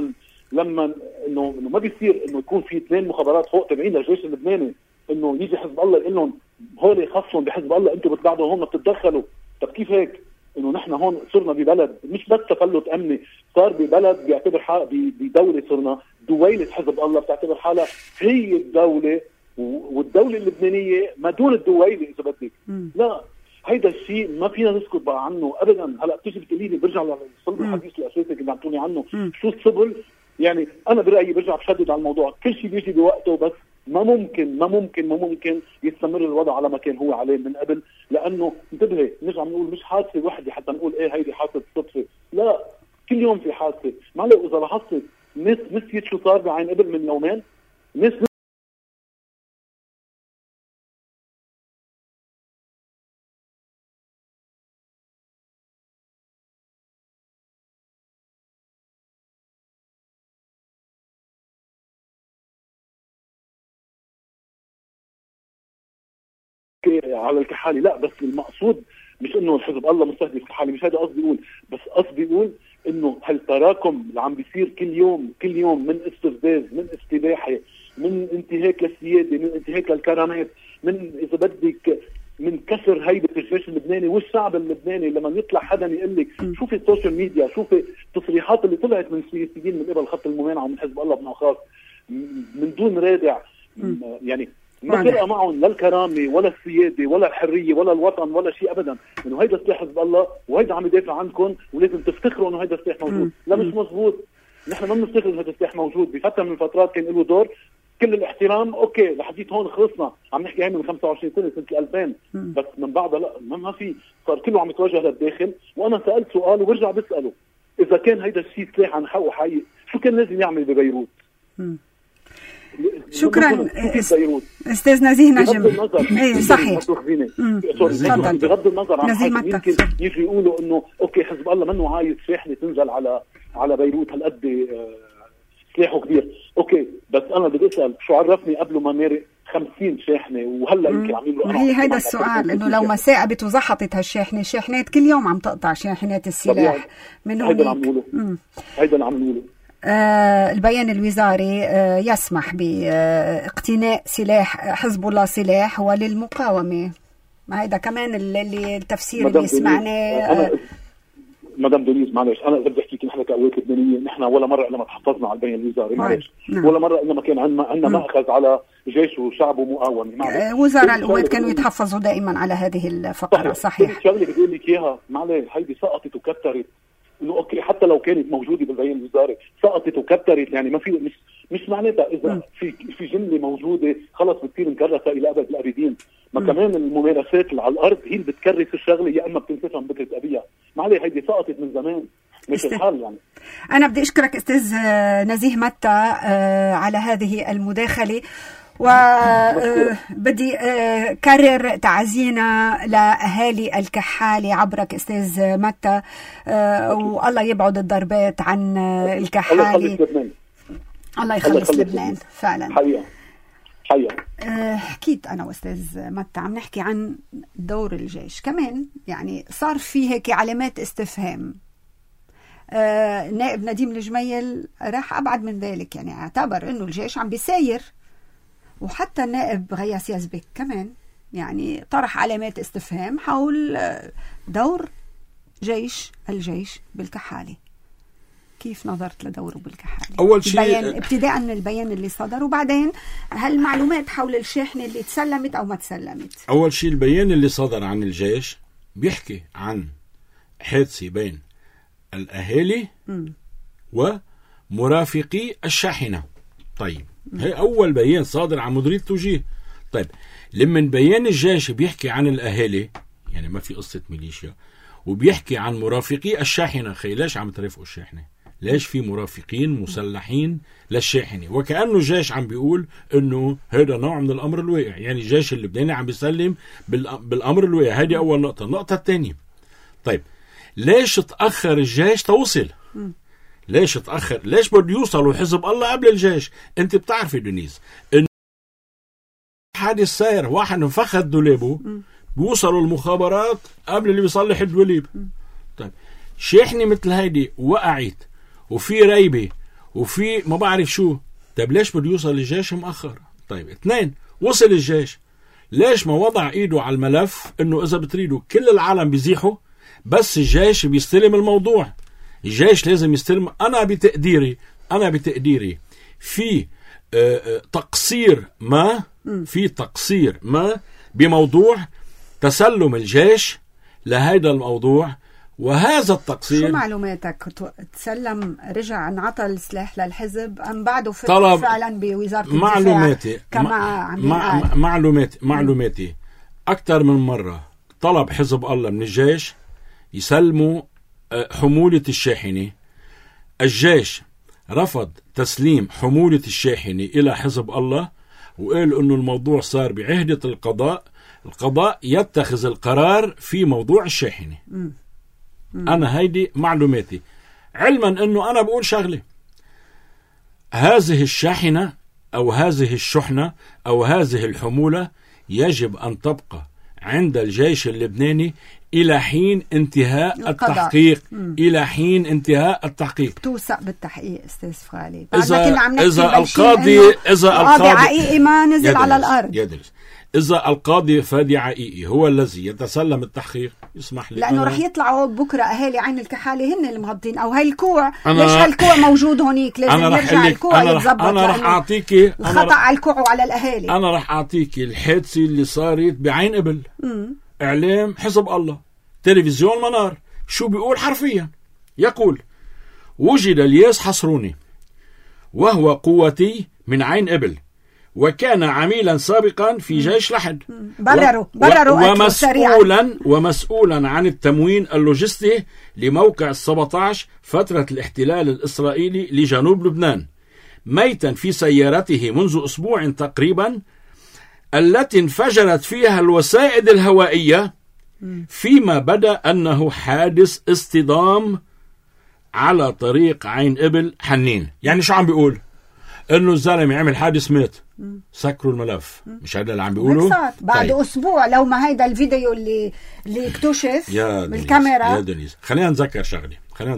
لما انه ما بيصير انه يكون في اثنين مخابرات فوق تابعين للجيش اللبناني انه يجي حزب الله يقول لهم هول خصهم بحزب الله، انتم بتبعدوا هون ما بتتدخلوا. طب كيف هيك؟ انه نحن هون صرنا ببلد مش بس تفلت امني، صار ببلد بيعتبر حالها بدوله، صرنا دويله حزب الله بتعتبر حالها هي الدوله، والدوله اللبنانيه ما دون الدويله اذا بدك. لا، هيدا الشيء ما فينا نسكت بقى عنه ابدا. هلا بتيجي بتقولي لي برجع للصلب الحديث الاساسي اللي عمتوني عنه، شو السبل؟ يعني انا برايي برجع بشدد على الموضوع، كل شيء بيجي بوقته، بس ما ممكن يستمر الوضع على ما كان هو عليه من قبل، لانه انتبهي نرجع نقول مش حادثه وحده حتى نقول ايه هيدي حادثه صدفه، لا، كل يوم في حادثه. معلش اذا لاحظت الناس نسيت شو صار بعين قبل من يومين، ناس على الكحالي. لا، بس المقصود مش انه الحزب الله مستهدف الكحالي، مش هذا قصدي اقول، بس قصدي اقول انه هالتراكم اللي عم بيصير كل يوم من استفزاز، من استباحه، من انتهاك للسياده، من انتهاك للكرامات، من اذا بدك من كسر هيبه الجيش اللبناني والشعب اللبناني. لما يطلع حدا يقول لك شوفي السوشيال ميديا، شوفي التصريحات اللي طلعت من السياسيين من قبل خط الممانعه ومن حزب الله بنقاط من دون رادع، يعني ما فرق معهم لا الكرامه ولا السياده ولا الحريه ولا الوطن ولا شيء ابدا، انه هيدا سلاح حزب الله وهيدا عم يدافع عنكم ولازم تفتخروا انه هيدا السلاح موجود. لا، مش مزبوط. نحن ما بنفتخر انه هيدا السلاح موجود. بفتره من الفترات كان له دور، كل الاحترام، اوكي لحديت هون خلصنا، عم نحكي هي من 25 سنه 2000، بس من بعدها لا، ما في، صار كله عم يتوجه للداخل. وانا سالت سؤال وبرجع بساله، اذا كان هيدا الشيء سلاح عن حق وحقيقي، شو كان لازم يعمل ببيروت؟ شكرا استاذ نزيه نجم. اي صحيح، بغض النظر عن يمكن يجي يقولوا انه اوكي حزب الله منه عايز شاحنه تنزل على بيروت هالقد سلاحه كبير، اوكي، بس انا بدي اسال شو عرفني قبل ما مارق 50 شاحنه وهلا يمكن عم يقولوا هي هيدا السؤال، انه لو ما ثاقبت وزحطت هالشاحنه، الشاحنات كل يوم عم تقطع شاحنات السلاح من هونيك. هيدا اللي عم نقوله. البيان الوزاري يسمح باقتناء سلاح حزب الله سلاح وللمقاومة. ما هيدا كمان اللي التفسير اللي سمعناه. مدام دونيز معلش، انا بدي احكي لك نحن كقوات لبنانيه، نحن ولا مره لما تحفظنا على البيان الوزاري، معلش ولا مره لما كان عندنا مأخذ على جيش وشعب ومقاومه. وزراء القوات كانوا يتحفظوا دائما على هذه الفقره. صحيح. الشغله بدي اقول لك اياها معلش، هيدي سقطت وكترت، انه اوكي حتى لو كانت موجوده بالبيان الوزاري سقطت وكترت، يعني ما في مش معناتها اذا في جمله موجوده خلص بتصير مكرسه الى ابد الابدين. ما كمان الممارسات اللي على الارض هي اللي بتكرس الشغله، يا اما بتنسفها من بكره ابيها. معلش هيدي سقطت من زمان، مش الحال يعني. انا بدي اشكرك استاذ نزيه متى على هذه المداخله، وبدي كرر تعزينا لأهالي الكحالة عبرك أستاذ متى، والله يبعد الضربات عن الكحالة. الله يخلص لبنان فعلا. حقيقة حكيت أنا وأستاذ متى عم نحكي عن دور الجيش كمان، يعني صار في هيك علامات استفهام. نائب نديم الجميل راح أبعد من ذلك، يعني اعتبر أنه الجيش عم بيساير، وحتى النائب غياث يزبك كمان يعني طرح علامات استفهام حول دور الجيش بالكحالة. كيف نظرت لدوره بالكحالة؟ أول شيء ابتداء من البيان اللي صدر، وبعدين هالمعلومات حول الشاحنة اللي تسلمت أو ما تسلمت. أول شيء البيان اللي صدر عن الجيش بيحكي عن حادثة بين الأهالي ومرافقي الشاحنة. طيب هي أول بيان صادر عن مديرية التوجيه. طيب لما بيان الجيش بيحكي عن الأهالي، يعني ما في قصة ميليشيا، وبيحكي عن مرافقي الشاحنة، ليش عم ترافقوا الشاحنة؟ ليش في مرافقين مسلحين للشاحنة؟ وكأنه الجيش عم بيقول إنه هذا نوع من الأمر الواقع، يعني الجيش اللبناني عم بيسلم بالأمر الواقع. هذه أول نقطة. النقطة الثانية، طيب ليش تأخر الجيش توصل؟ ليش تأخر؟ ليش بده يوصلوا حزب الله قبل الجيش؟ أنت بتعرفي دنيس إنه حادث ساير واحد انفخ دولابه بيوصلوا المخابرات قبل اللي بيصلح الدولاب. طيب شاحنة مثل هيدي وقعت وفي ريبة وفي ما بعرف شو، طيب ليش بده يوصل الجيش مؤخر؟ طيب اثنين، وصل الجيش ليش ما وضع ايده على الملف انه اذا بتريدوا كل العالم بيزيحوا بس الجيش بيستلم الموضوع؟ الجيش لازم يستلم. انا بتقديري في تقصير ما بموضوع تسلم الجيش لهذا الموضوع، وهذا التقصير. شو معلوماتك؟ تسلم رجع انعطى السلاح للحزب أم بعده فعلا بوزارة الدفاع كما معلوماتي أكثر من مرة طلب حزب الله من الجيش يسلموا حمولة الشاحنة. الجيش رفض تسليم حمولة الشاحنة إلى حزب الله، وقال إنه الموضوع صار بعهدة القضاء يتخذ القرار في موضوع الشاحنة. أنا هيدي معلوماتي، علما أنه أنا بقول شغلة، هذه الشاحنة أو هذه الشحنة أو هذه الحمولة يجب أن تبقى عند الجيش اللبناني إلى حين انتهاء التحقيق. إلى حين انتهاء التحقيق. توثق بالتحقيق أستاذ فخالي. إذا القاضي عقيقي ما نزل على الأرض، يدرس. إذا القاضي فادي عقيقي هو الذي يتسلم التحقيق، يسمح لي، لأنه رح يطلعوا بكرة أهالي عين الكحالة هن المغضين أو هاي الكوع. ليش هالكوع موجود هونيك؟ لازم يرجع الكوع يتزبط. أنا رح أعطيكي الخطأ على الكوع وعلى الأهالي. أنا رح أعطيكي الحادثة اللي صارت بعين قبل. إعلام حزب الله، تلفزيون منار، شو بيقول حرفيا؟ يقول: وجد الياس حصروني وهو قوتي من عين قبل، وكان عميلا سابقا في جيش لحد، ومسؤولا عن التموين اللوجستي لموقع 17 فترة الاحتلال الإسرائيلي لجنوب لبنان، ميتا في سيارته منذ أسبوع تقريبا، التي انفجرت فيها الوسائد الهوائية، فيما بدا أنه حادث اصطدام على طريق عين قبل حنين. يعني شو عم بيقول؟ انه الزلمه عمل حادث مات، سكروا الملف. مش هذا اللي عم بيقولوا؟ بعد أسبوع، لو ما هيدا الفيديو اللي اكتشف بالكاميرا. يا دنيس، خلينا نتذكر شغله.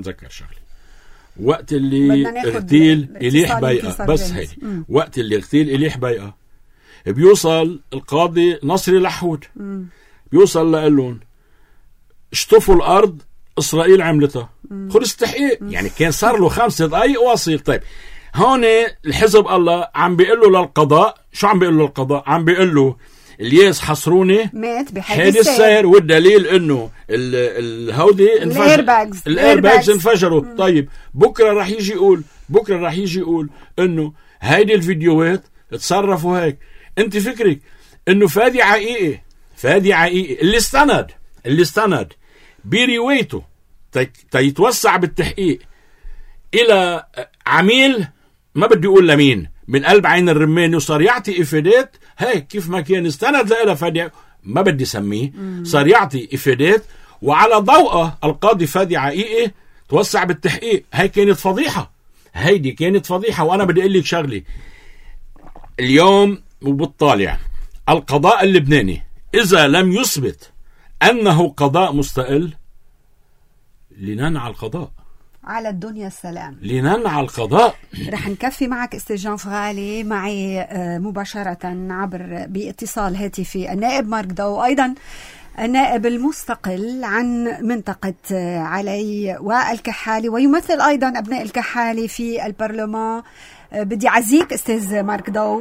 وقت اللي اغتيل إليح بيئة، بس هيدي وقت اللي اغتيل إليح بيئة، بيوصل القاضي نصري لحود، بيوصل لقلون اشطفوا الأرض، إسرائيل عملتها، خلص التحقيق. يعني كان صار له 5 دقايق واصل. طيب هون الحزب الله عم بيقول له للقضاء، شو عم بيقول له القضاء؟ عم بيقول له الياس حصروني مات بحادث السير، والدليل انه الهودي الايرباجز انفجروا. طيب بكره راح يجي يقول انه هيدي الفيديوهات تصرفوا هيك. انت فكرك انه فادي عقيقي اللي استند بروايته تيتوسع بالتحقيق الى عميل، ما بدي اقول لمين، من قلب عين الرماني وصار يعطي إفادات هيك كيف ما كان استند لها فادي ما بدي سميه، صار يعطي إفادات وعلى ضوءه القاضي فادي عقيقي توسع بالتحقيق. هاي كانت فضيحة، هيدي كانت فضيحة. وأنا بدي أقول لك شغلي اليوم وبالطالع، القضاء اللبناني إذا لم يثبت أنه قضاء مستقل لننعى القضاء على الدنيا السلام، لننعى القضاء. رح نكفي معك استاذ جان فغالي. معي مباشرة عبر باتصال هاتفي النائب مارك ضو، أيضا النائب المستقل عن منطقة علي والكحالي، ويمثل أيضا أبناء الكحالي في البرلمان. بدي عزيك أستاذ مارك ضو،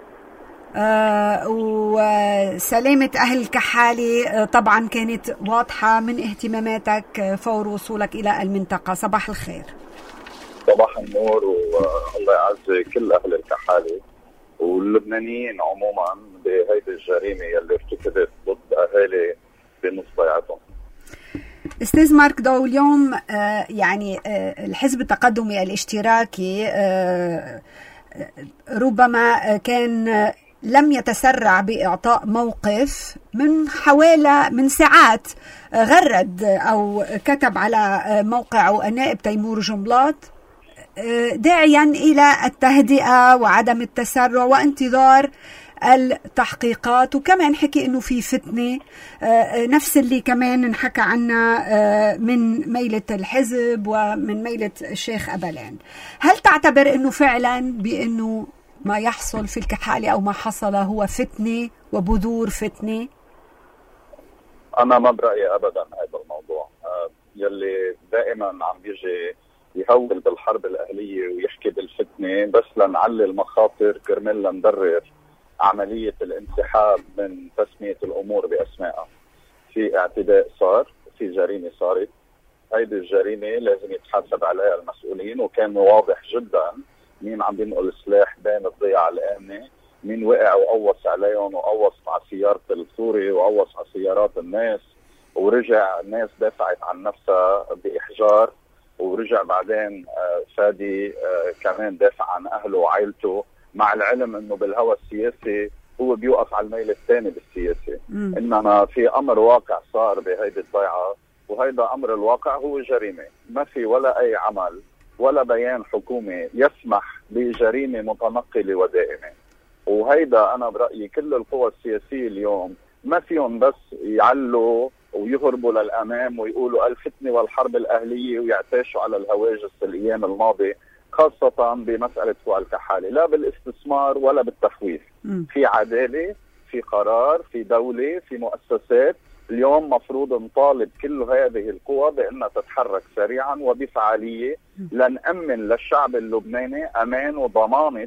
وسلامة أهل الكحالي طبعا كانت واضحة من اهتماماتك فور وصولك إلى المنطقة. صباح الخير. صباح النور، والله يعزي كل أهل الكحالي واللبنانيين عموما بهيدي الجريمة اللي ارتكبت ضد أهالي بنص ضيعتهم. استاذ مارك ضو، اليوم يعني الحزب التقدمي الاشتراكي ربما كان لم يتسرع بإعطاء موقف من ساعات. غرد أو كتب على موقعه النائب تيمور جنبلاط داعيا إلى التهدئة وعدم التسرع وانتظار التحقيقات، وكمان حكي انه في فتنة نفس اللي كمان نحكى عنها من ميلة الحزب ومن ميلة الشيخ أبلان. هل تعتبر انه فعلا بانه ما يحصل في الكحالي او ما حصل هو فتنة وبذور فتنة؟ انا ما برأيي ابدا هذا الموضوع. يلي دائما عم بيجي يهول بالحرب الأهلية ويحكي بالفتنة بس لنعلي المخاطر كرمال لنبرر عملية الانسحاب من تسمية الأمور بأسمائها. في اعتداء صار، في جريمة صارت، هيدي الجريمة لازم يتحاسب عليها المسؤولين، وكان واضح جدا مين عم بينقل السلاح بين الضيعة الآمنة، مين وقع وقوص عليهم وقوص على سيارة الثوري وقوص على سيارات الناس، ورجع الناس دافعت عن نفسها بإحجار، ورجع بعدين فادي كمان دافع عن أهله وعائلته، مع العلم انه بالهوى السياسي هو بيوقف على الميل الثاني بالسياسي. انما في امر واقع صار بهيدي الضيعه، وهيدا امر الواقع هو جريمه. ما في ولا اي عمل ولا بيان حكومي يسمح بجريمه متنقله ودائمه. وهيدا انا برايي كل القوى السياسيه اليوم ما فيهم بس يعلوا ويهربوا للامام ويقولوا الفتنه والحرب الاهليه ويعتاشوا على الهواجس الايام الماضيه، خاصة بمسألة فؤاد الكحالي، لا بالاستثمار ولا بالتخويف. في عدالة، في قرار، في دولة، في مؤسسات. اليوم مفروض نطالب كل هذه القوى بأنها تتحرك سريعا وبفعالية لنأمن للشعب اللبناني أمان وضمانة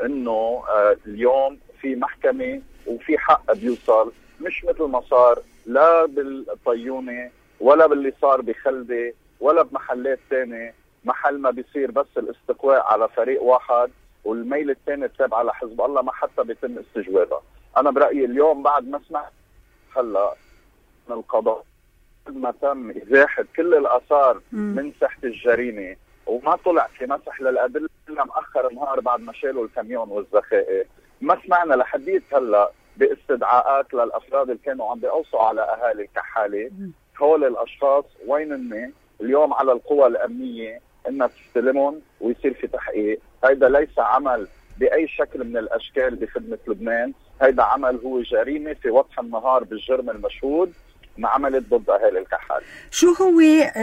أنه اليوم في محكمة وفي حق بيوصل، مش مثل ما صار لا بالطيونة ولا باللي صار بخلدة ولا بمحلات تانية. محل ما بيصير بس الاستقواء على فريق واحد والميل الثاني التابع على حزب الله ما حتى بيتم استجوابها. انا برأيي اليوم بعد ما سمعت هلا من القضاء ما تم ازاحة كل الاثار من ساحة الجريمة وما طلع في مسح للأدلة الا مأخر نهار بعد ما شالوا الكاميون والذخائر، ما سمعنا لحديث هلا باستدعاءات للافراد اللي كانوا عم بيقوصوا على اهالي الكحالي. هول الاشخاص وين؟ اليوم على القوى الامنيه انها تستلمهم ويصير في تحقيق. هيدا ليس عمل باي شكل من الاشكال بخدمه لبنان، هيدا عمل هو جريمه في وضح النهار بالجرم المشهود عملت ضد اهالي الكحال. شو هو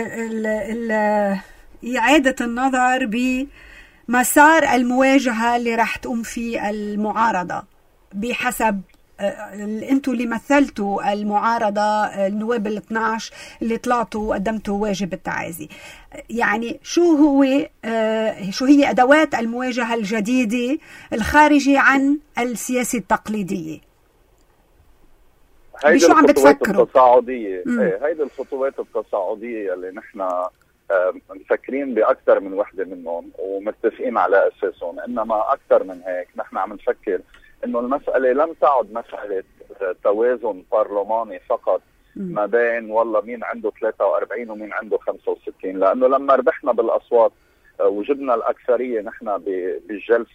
اعاده النظر بمسار المواجهه اللي راح تقوم فيه المعارضه بحسب انتوا اللي مثلتوا المعارضة النواب ال 12 اللي طلعتوا وقدمتوا واجب التعازي؟ يعني شو هي أدوات المواجهة الجديدة الخارجة عن السياسة التقليدية؟ بشو عم بتفكروا؟ هيدي الخطوات التصاعدية اللي نحن مفكرين بأكثر من وحدة منهم ومتفقين على أساسهم. إنما أكثر من هيك نحن عم نفكر إنه المسألة لم تعد مسألة توازن برلماني فقط ما بين والله مين عنده 43 ومين عنده 65، لأنه لما ربحنا بالأصوات وجبنا الأكثرية نحن بالجلسة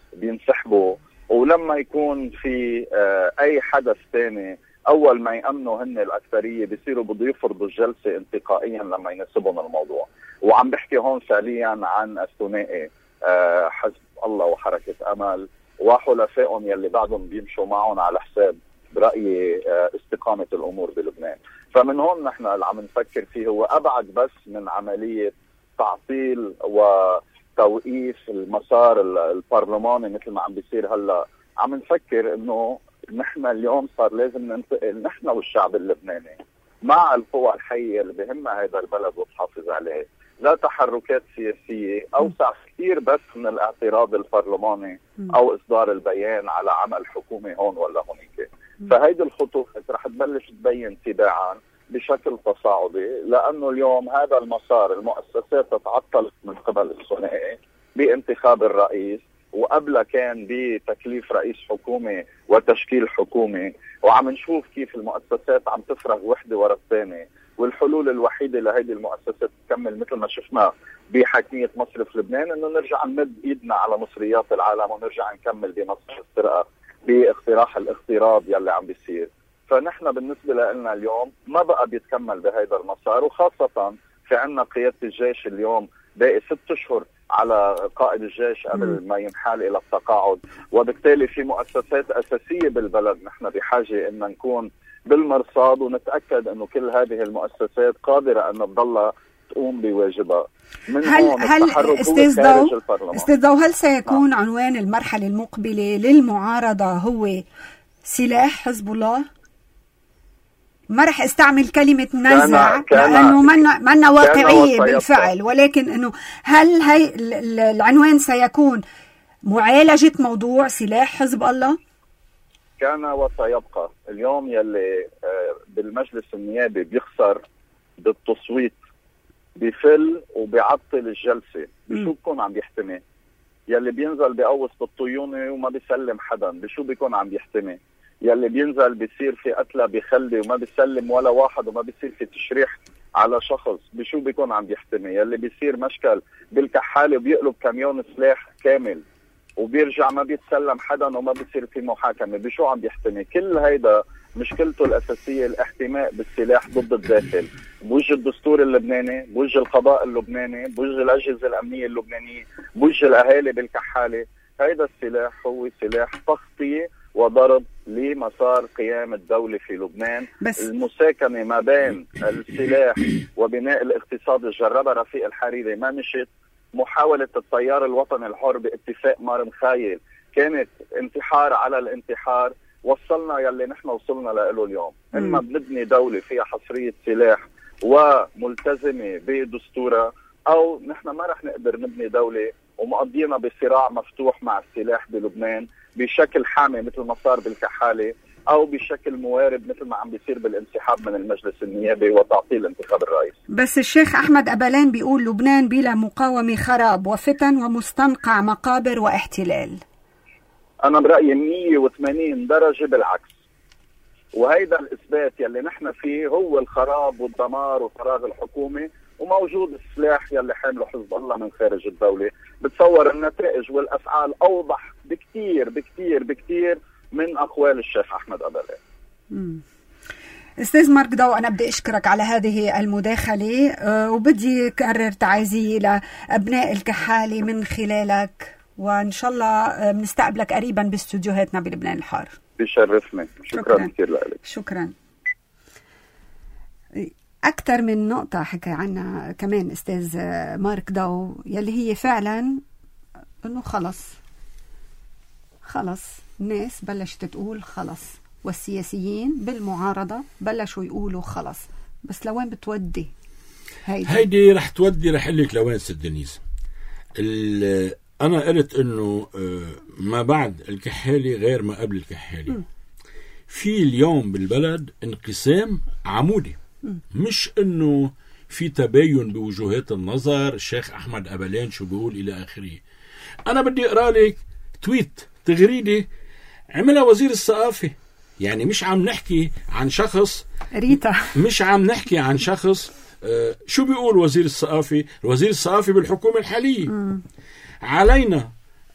بينسحبوا، ولما يكون في اي حدث ثاني اول ما يأمنوا هن الأكثرية بيصيروا بده يفرضوا الجلسة انتقائيا لما يناسبهم الموضوع. وعم بحكي هون فعليا عن الثنائي حزب الله وحركة أمل وحلفائهم يلي بعدهم بيمشوا معهم على حساب برأيي استقامة الأمور بلبنان. فمن هون نحن اللي عم نفكر فيه هو أبعد بس من عملية تعطيل وتوقيف المسار البرلماني مثل ما عم بيصير هلا. عم نفكر انه نحن اليوم صار لازم ننتقل نحن والشعب اللبناني مع القوى الحية اللي بهمها هذا البلد وتحافظ عليه، لا تحركات سياسية أوسع كثير بس من الاعتراض البرلماني أو إصدار البيان على عمل حكومي هون ولا هونيك. فهيدي الخطوات رح تبلش تبين تباعا بشكل تصاعدي، لأنه اليوم هذا المسار المؤسسات تتعطل من قبل الثنائي بانتخاب الرئيس، وقبل كان بتكليف رئيس حكومي وتشكيل حكومي، وعم نشوف كيف المؤسسات عم تفرغ وحدة ورا الثانية. والحلول الوحيدة لهذه المؤسسات تكمل مثل ما شفنا بحكمية مصرف لبنان انه نرجع نمد ايدنا على مصريات العالم ونرجع نكمل بمصر السرقة باقتراح الاغتراب يلي عم بيصير. فنحن بالنسبة لنا اليوم ما بقى بيتكمل بهذا المسار، وخاصة في عنا قيادة الجيش اليوم باقي 6 أشهر على قائد الجيش قبل ما ينحال إلى التقاعد، وبالتالي في مؤسسات أساسية بالبلد نحن بحاجة إن نكون بالمرصاد ونتأكد أنه كل هذه المؤسسات قادرة أن تضل تقوم بواجبها. من هون التحرك أستاذ ضو، هل سيكون عنوان المرحلة المقبلة للمعارضة هو سلاح حزب الله؟ ما رح استعمل كلمة نزع لأنه منا واقعية بالفعل، ولكن أنه هل هي العنوان سيكون معالجة موضوع سلاح حزب الله؟ كان وسيبقى. اليوم يلي بالمجلس النيابي بيخسر بالتصويت بفل وبيعطل الجلسة، بشو بكون عم بيحتمي؟ يلي بينزل بقوص بالطيونة وما بيسلم حدا بشو بيكون عم بيحتمي؟ يلي بينزل بيصير في قتلة بخلي وما بيسلم ولا واحد وما بيصير في تشريح على شخص بشو بيكون عم بيحتمي؟ يلي بيصير مشكل بالكحالة وبيقلب كاميون سلاح كامل وبيرجع ما بيتسلم حدا وما بيصير في محاكمة بشو عم بيحتمي؟ كل هيدا مشكلته الأساسية الاحتماء بالسلاح ضد الداخل بوجه الدستور اللبناني، بوجه القضاء اللبناني، بوجه الأجهزة الأمنية اللبنانية، بوجه الأهالي بالكحالة. هيدا السلاح هو سلاح تغطية وضرب لمسار قيام الدولة في لبنان. المساكنة ما بين السلاح وبناء الاقتصاد الجربة رفيق الحريري ما مشت. محاولة التيار الوطني الحر باتفاق مارن خايل كانت انتحار على الانتحار. وصلنا يلي نحن وصلنا له اليوم، إما بنبني دولة فيها حصرية سلاح وملتزمة بدستورها، أو نحن ما رح نقدر نبني دولة ومقضينا بصراع مفتوح مع السلاح بلبنان بشكل حامي مثل ما صار بالكحالة، أو بشكل موارب مثل ما عم بيصير بالانسحاب من المجلس النيابي وتعطيل انتخاب الرئيس. بس الشيخ أحمد أبلان بيقول لبنان بلا مقاومة خراب وفتن ومستنقع مقابر واحتلال. أنا برأيي 180 درجة بالعكس، وهيدا الإثبات يلي نحن فيه هو الخراب والدمار وفراغ الحكومة، وموجود السلاح يلي حامله حزب الله من خارج الدولة. بتصور النتائج والأفعال أوضح بكتير بكتير بكتير من أقوال الشيخ أحمد أبلان. أستاذ مارك ضو، أنا بدي أشكرك على هذه المداخلة، وبدي أكرر تعازي لأبناء الكحالة من خلالك، وإن شاء الله بنستقبلك قريبا باستوديوهاتنا بلبنان الحار. بيشرفني. شكرا كثير لك. شكرا. أكثر من نقطة حكى عنها كمان أستاذ مارك ضو، يلي هي فعلا إنه خلص الناس بلشت تقول خلص، والسياسيين بالمعارضة بلشوا يقولوا خلص. بس لوين بتودي هيدي؟ رح تودي رح لك لوين ست دنيس. أنا قلت إنه ما بعد الكحالي غير ما قبل الكحالي. في اليوم بالبلد انقسام عمودي، مش إنه في تباين بوجهات النظر. الشيخ أحمد أبلان شو بيقول إلى آخره. أنا بدي أقرأ لك تويت تغريدة عملها وزير الثقافة. يعني مش عم نحكي عن شخص ريتا، مش عم نحكي عن شخص. شو بيقول وزير الثقافة؟ الوزير الثقافة بالحكومة الحالية: علينا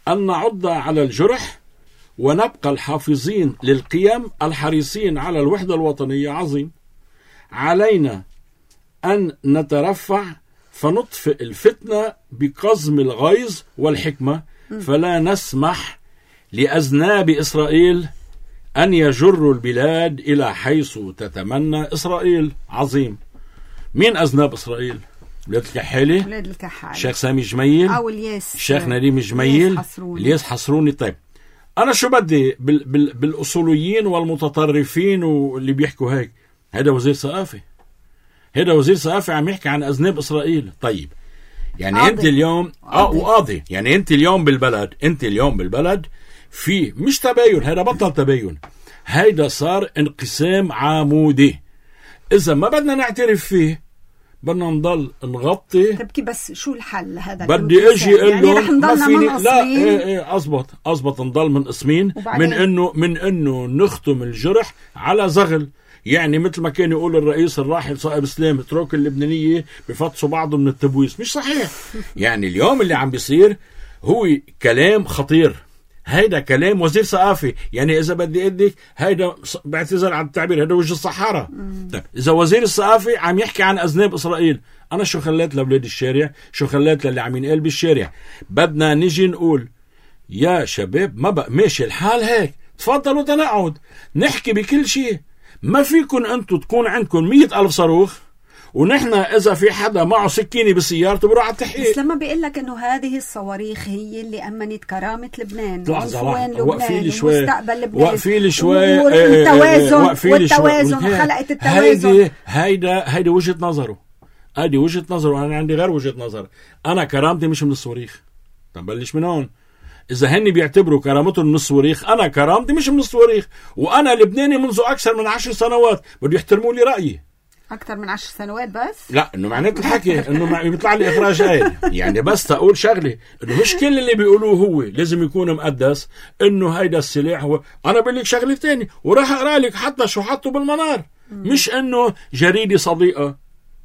أن نعض على الجرح ونبقى الحافظين للقيم الحريصين على الوحدة الوطنية. عظيم. علينا أن نترفع فنطفئ الفتنة بقزم الغيظ والحكمة، فلا نسمح لأذناب إسرائيل أن يجروا البلاد إلى حيث تتمنى إسرائيل. عظيم. مين أذناب إسرائيل؟ ولاد الكحالي، ولاد الكحالي، الشيخ سامي جميل أو الياس، الشيخ نديم جميل، الياس حصروني. طيب أنا شو بدي بالأصوليين والمتطرفين واللي بيحكوا هيك؟ هذا وزير ثقافة، هذا وزير ثقافة عم يحكي عن أذناب إسرائيل. طيب يعني قاضي. أنت اليوم وقاضي، يعني أنت اليوم بالبلد في مش تباين، هذا بطل تباين، هيدا صار انقسام عمودي. إذا ما بدنا نعترف فيه بدنا نضل نغطي. تبكي. بس شو الحل هذا؟ بدي اجي اقول يعني لهم ما فيني. لا ايه اضبط نضل من قسمين، من انه نختم الجرح على زغل. يعني مثل ما كان يقول الرئيس الراحل صائب سلام، اترك اللبنانيه بفتشوا بعضهم من التبويس. مش صحيح. يعني اليوم اللي عم بيصير هو كلام خطير، هيدا كلام وزير ثقافي. يعني اذا بدي اديك هيدا، بعتذر عن التعبير، هيدا وجه الصحارى. طيب اذا وزير الثقافي عم يحكي عن اذناب اسرائيل، انا شو خليت لاولاد الشارع؟ شو خليت للي عم ينقل بالشارع؟ بدنا نيجي نقول يا شباب ما بقى ماشي الحال هيك، تفضلوا تنقعد نحكي بكل شيء. ما فيكن انتم تكون عندكم 100,000 صاروخ ونحن اذا في حدا معه سكينه بسيارته بروح على التحقيق. بس لما بيقول لك انه هذه الصواريخ هي اللي امنت كرامه لبنان، لحظه وقفي لي شوي، ومستقبل لبنان، وقفي لي شوي، والتوازن خلقت التوازن. هيدا وجهه نظره، هيدي وجهه نظره. انا عندي غير وجهه نظر. انا كرامتي مش من الصواريخ. نبلش من هون. إذا هني بيعتبروا كرامتهم من الصواريخ، أنا كرامتي مش من الصواريخ، وأنا لبناني منذ أكثر من 10 سنوات. بده يحترموا لي رأيي. أكثر من 10 سنوات بس؟ لا، إنه معناته الحكي إنه بيطلع لي إخراج آية. يعني بس تقول شغلة إنه مش كل اللي بيقولوه هو لازم يكون مقدس. إنه هيدا السلاح هو. أنا بقول لك شغلة تاني وراح أقرأ لك حتى شو حطوا بالمنار. مش إنه جريدة صديقة.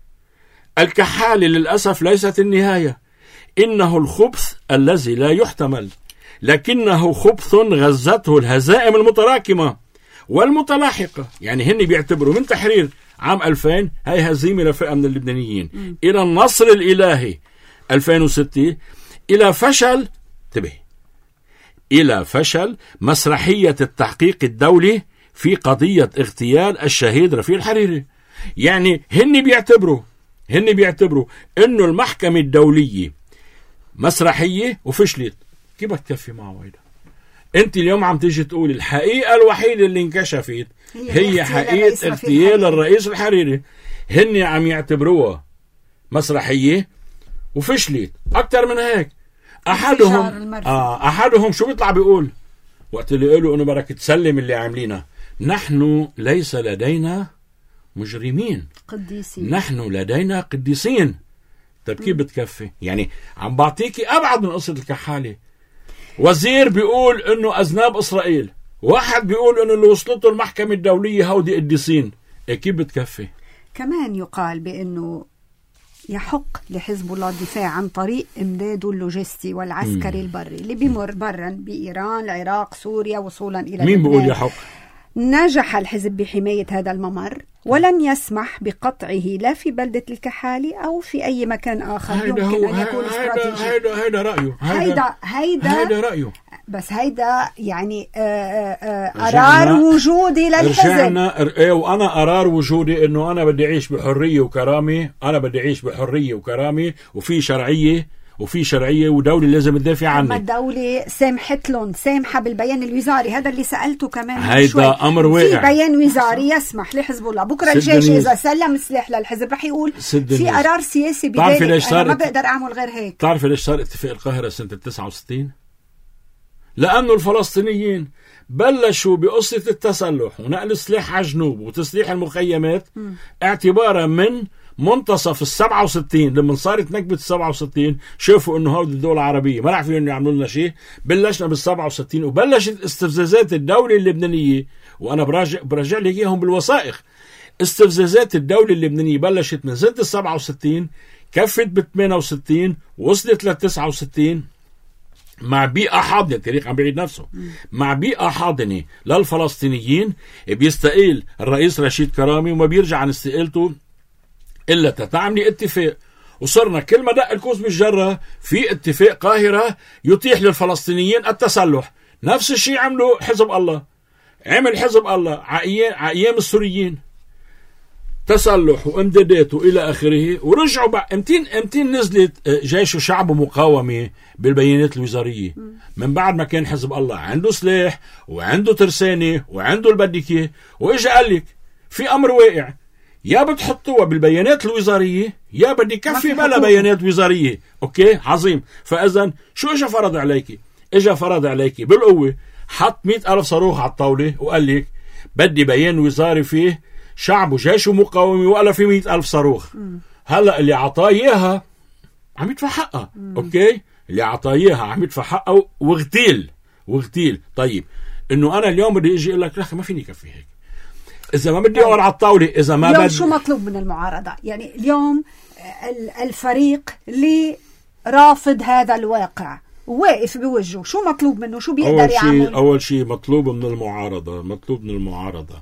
الكحالة للأسف ليست النهاية، إنه الخبث الذي لا يحتمل، لكنه خبث غزته الهزائم المتراكمة والمتلاحقة. يعني هن بيعتبروا من تحرير عام 2000 هاي هزيمة لفئة من اللبنانيين، إلى النصر الإلهي 2006، إلى فشل إلى فشل مسرحية التحقيق الدولي في قضية اغتيال الشهيد رفيق الحريري. يعني هن بيعتبروا إنه المحكمة الدولية مسرحية وفشلت. كيف بتكفي معه هيدا؟ انت اليوم عم تيجي تقول الحقيقة الوحيدة اللي انكشفت هي حقيقة اغتيال الرئيس الحريري. هن عم يعتبروها مسرحية وفشلت. اكتر من هيك احدهم شو بيطلع بيقول وقت اللي قالوا انه بدك تسلم اللي عاملينه؟ نحن ليس لدينا مجرمين قديسين، نحن لدينا قديسين. طيب كيف بتكفي؟ يعني عم بعطيكي ابعد من قصة الكحالة. وزير بيقول انه اذناب اسرائيل، واحد بيقول انه اللي وصلته المحكمة الدولية هودي قديسين. كيف بتكفي؟ كمان يقال بانه يحق لحزب الله الدفاع عن طريق امداده اللوجستي والعسكري البري اللي بيمر برا بايران، العراق، سوريا، وصولا الى مين بيقول يحق؟ نجح الحزب بحماية هذا الممر ولن يسمح بقطعه لا في بلدة الكحالي أو في أي مكان آخر يمكن أن يكون استراتيجي. هيدا رأيه. هيدا رأيه. بس هيدا يعني قرار وجودي للحزب. وأنا قرار وجودي إنه أنا بدي أعيش بحرية وكرامة. أنا بدي أعيش بحرية وكرامة وفي شرعية ودولة لازم تدافع عني. أما الدولة سامحت لهم، سامحة بالبيان الوزاري. هذا اللي سألته كمان. هيدا أمر واقع. في بيان وزاري يسمح لحزب الله. بكرة الجيش إذا سلم سلاح للحزب رح يقول في قرار سياسي بدالي، أنا ما بقدر أعمل غير هيك. تعرف ليش صار اتفاق القاهرة سنة 69؟ لأنه الفلسطينيين بلشوا بقصة التسلح ونقل السلاح على جنوب وتسليح المخيمات اعتبارا من منتصف 67. لما صارت نكبة 67 شافوا انه هودي الدول العربية ما عارفين انه يعملوا لنا شيء. بلشنا بال67 وبلشت استفزازات الدولة اللبنانية، وانا برجع لك اياهم بالوثائق. استفزازات الدولة اللبنانية بلشت من سنة 67، كفت ب 68، وصلت ل 69. مع بيئة حاضنة، التاريخ عم بيعيد نفسه، مع بيئة حاضنة للفلسطينيين بيستقيل الرئيس رشيد كرامي وما بيرجع عن استقالته إلا تتعملي اتفاق. وصرنا كل ما دق الكوز بالجرة في اتفاق قاهرة يتيح للفلسطينيين التسلح. نفس الشيء عملوا حزب الله، عمل حزب الله عايام السوريين تسلح وامدادات وإلى آخره. ورجعوا بعد امتين نزلت جيش وشعب ومقاومة بالبيانات الوزارية من بعد ما كان حزب الله عنده سلاح وعنده ترسانة وعنده البدكة، وإجا قال لك في أمر واقع، يا بتحطوها بالبيانات الوزارية يا بدي كفي بلا بيانات وزارية. أوكي عظيم. فإذن شو إجا فرض عليكي؟ إجا فرض عليكي بالقوة، حط 100,000 صاروخ على الطاولة وقال لك بدي بيان وزاري فيه شعب وجيش ومقاومة وقال في 100,000 صاروخ. هلأ اللي عطاه إياها عم يدفع حقها. أوكي اللي عطاه إياها عم يدفع حقها واغتيل. طيب إنه أنا اليوم بدي أجي أقول لك لا ما فيني كفي هيك، إذا ما بدي أقعد على الطاولة، إذا ما اليوم بدي. شو مطلوب من المعارضة؟ يعني اليوم الفريق اللي رافض هذا الواقع واقف بوجهه، شو مطلوب منه؟ شو بيقدر يعمل؟ أول شيء مطلوب من المعارضة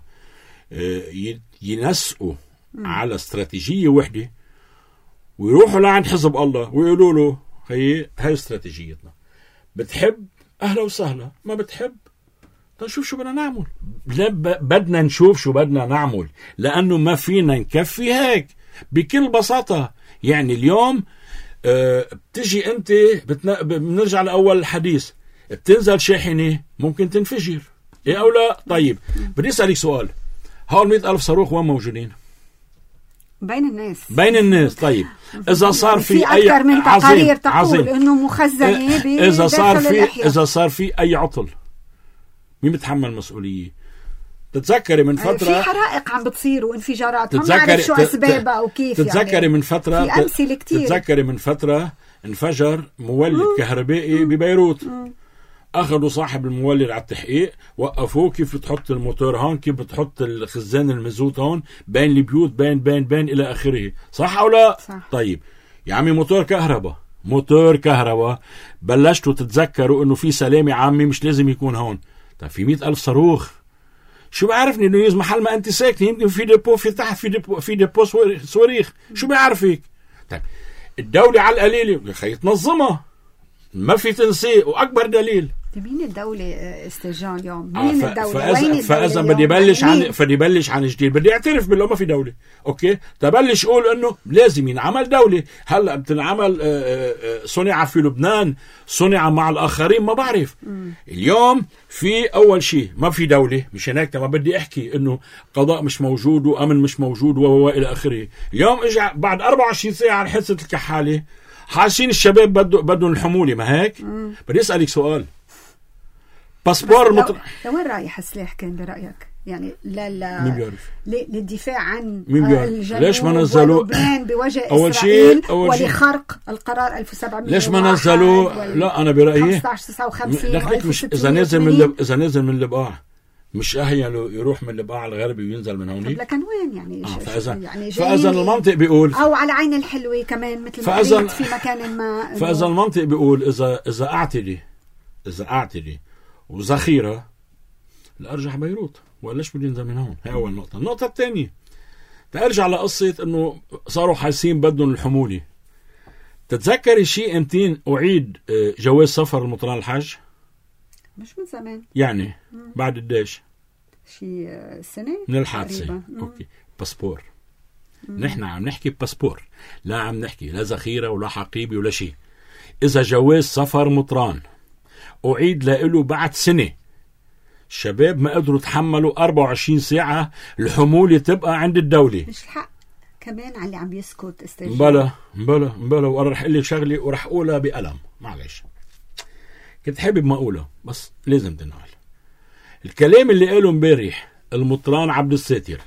ينسقوا على استراتيجية وحدة ويروحوا لعند حزب الله ويقولوا له هي استراتيجيتنا، بتحب أهلا وسهلا، ما بتحب نشوف شو بدنا نعمل. بدنا نشوف شو بدنا نعمل، لأنه ما فينا نكفي هيك بكل بساطة. يعني اليوم بتجي أنت بنرجع لأول الحديث، بتنزل شاحنة ممكن تنفجر، إيه أو لا؟ طيب بدي أسألك سؤال، هول 100,000 صاروخ وين موجودين؟ بين الناس. طيب إذا صار في أي أكثر من تقارير تقول إنه مخزنة إذا صار في أي عطل مين بتحمل مسؤولية؟ تتذكري من فترة في حرائق عم بتصير وانفجارات، ما نعرف شو أسبابها وكيف. تتذكري يعني من فترة في أمثلة كتير. تتذكري من فترة انفجر مولد كهربائي ببيروت، أخذوا صاحب المولد على التحقيق، وقفوه كيف تحط الموتور هون، كيف بتحط الخزان المزوت هون بين البيوت بين إلى آخره، صح أو لا؟ صح. طيب يا عمي موتور كهرباء بلشتوا تتذكروا إنه في سلامة عامة مش لازم يكون هون. طيب في 100,000 صاروخ، شو بعرفني إنه يز محل ما أنت ساكن يمكن في ديبو في تحت في ديبو صواريخ، شو بعرفك؟ طيب الدولة على القليلة يا أخي تنظمها، ما في تنسيق. وأكبر دليل مين الدولة استاجان اليوم؟ مين الدولة؟ فإذا بدي بلش عن جديد، بدي اعترف بالله ما في دولة. أوكي تبلش أقول إنه لازم ينعمل دولة. هلأ بتنعمل صنع في لبنان، صنع مع الآخرين، ما بعرف. اليوم في أول شيء ما في دولة، مش هناك ما بدي أحكي إنه قضاء مش موجود وأمن مش موجود وإلى آخره. اليوم إجا بعد 24 ساعة عن حادثة الكحالة حاسين الشباب بدهم الحمولة، ما هيك؟ بدي أسألك سؤال، باسبور لوين رايح السلاح كان برأيك؟ يعني مين بيعرف؟ للدفاع عن الجنوب، ليش ما نزلوا ولبنان بوجه إسرائيل ولخرق القرار 1700؟ ليش ما نزلوا؟ لا أنا برأيي 1559 إذا نزل من البقاع مش أهين يروح من البقاع الغربي وينزل من هوني؟ لكن وين يعني؟ فإذا المنطق بيقول، أو على عين الحلوة كمان مثل ما قلت في مكان ما. فإذا المنطق بيقول إذا أعتدي وذخيرة لأرجع بيروت، ولاش بدي انزل من هون. هي أول نقطة. النقطة الثانية ترجع لقصة إنه صاروا حاسين بدهم الحمولة. تتذكري شيء امتين أعيد جواز سفر المطران الحج؟ مش من زمان يعني بعد قديش؟ شيء سنة من الحادثة. أوكي باسبور. نحن عم نحكي باسبور، لا عم نحكي لا ذخيرة ولا حقيبة ولا شيء. إذا جواز سفر مطران أعيد له بعد سنة، الشباب ما قدروا يتحملوا 24 ساعة الحمولة تبقى عند الدولة. مش الحق كمان على اللي عم يسكت استجابة. بلا وأنا رح أقول لك شغلة ورح أقولها بألم، معلش كنت حابب ما أقولها بس لازم تنقال. الكلام اللي قاله امبارح المطران عبد الساتر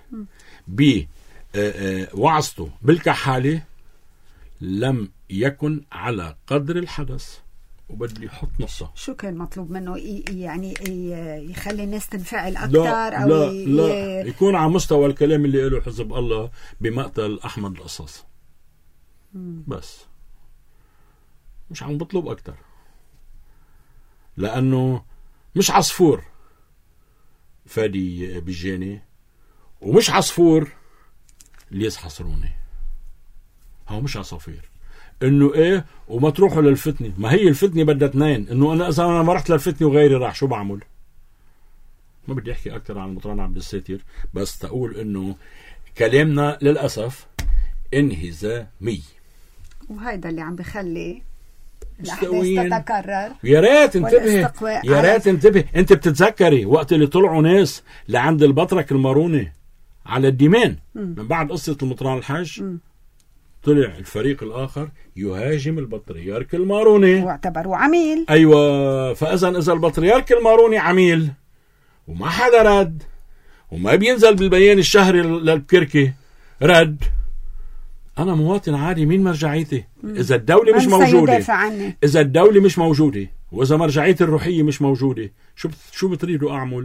بوعظته بالكحالة لم يكن على قدر الحدث، وبدي يحط نصه. شو كان مطلوب منه؟ يعني يخلي الناس تنفعل أكثر أو لا يكون على مستوى الكلام اللي قاله حزب الله بمقتل أحمد القصاص. بس مش عم بطلب أكتر. لأنه مش عصفور فادي بجاني، ومش عصفور ليس حصروني، هو مش عصافير انه ايه وما تروحوا للفتنة. ما هي الفتنة بدها اثنين، انه انا اذا انا ما رحت للفتنة وغيري راح شو بعمل؟ ما بدي احكي اكثر عن المطران عبد الستير، بس تقول انه كلامنا للاسف انهزامي، وهيدا اللي عم بخلي الأحداث تتكرر. يا ريت انتبهي، يا ريت انتبهي. انت بتتذكري وقت اللي طلعوا ناس لعند البطرك الماروني على الديمان من بعد قصة المطران الحاج، طلع الفريق الآخر يهاجم البطريرك الماروني واعتبروا عميل. أيوة، فإذا إذا البطريرك الماروني عميل وما حدا رد وما بينزل بالبيان الشهري للبكركي رد، أنا مواطن عادي، مين مرجعيتي؟ إذا الدولة مش موجودة، إذا الدولة مش موجودة وإذا مرجعيتي الروحية مش موجودة، شو بتريدوا أعمل؟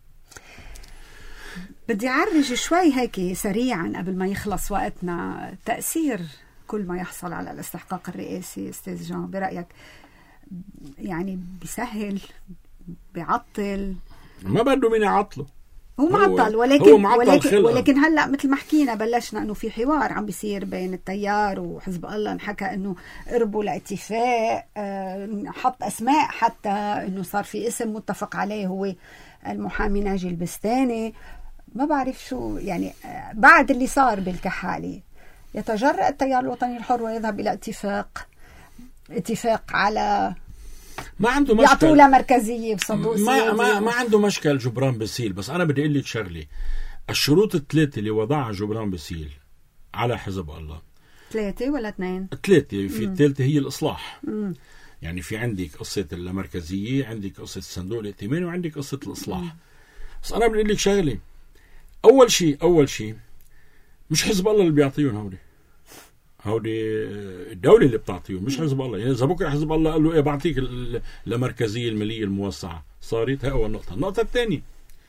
بدي أعرج شوي هيك سريعا قبل ما يخلص وقتنا تأثير كل ما يحصل على الاستحقاق الرئاسي. أستاذ جان، برأيك يعني بيسهل، بيعطل؟ ما بده مين يعطله، هو معطل، ولكن هلا مثل ما حكينا بلشنا انه في حوار عم بيصير بين التيار وحزب الله، انحكى انه قربوا لاتفاق، حط اسماء، حتى انه صار في اسم متفق عليه هو المحامي ناجي البستاني. ما بعرف شو يعني بعد اللي صار بالكحالي يتجرأ التيار الوطني الحر ويذهب الى اتفاق على ما عنده مشكل، يعطوا له مركزيه بصندوق ما عنده مشكل جبران باسيل. بس انا بدي اقول لك شغله، الشروط الثلاثه اللي وضعها جبران باسيل على حزب الله، 3 ولا 2؟ 3. في الثالثه هي الاصلاح. يعني في عندك قصه اللامركزيه، عندك قصه الصندوق الائتماني، وعندك قصه الاصلاح. بس انا بدي اقول لك شغله، اول شيء مش حزب الله اللي بيعطيهم هودي الدولة اللي بتعطيهم، مش حزب الله. يعني إذا بكرة حزب الله قال له إيه بعطيك المركزية المالية الموسعة، صارت هاي أول نقطة. النقطة الثانية،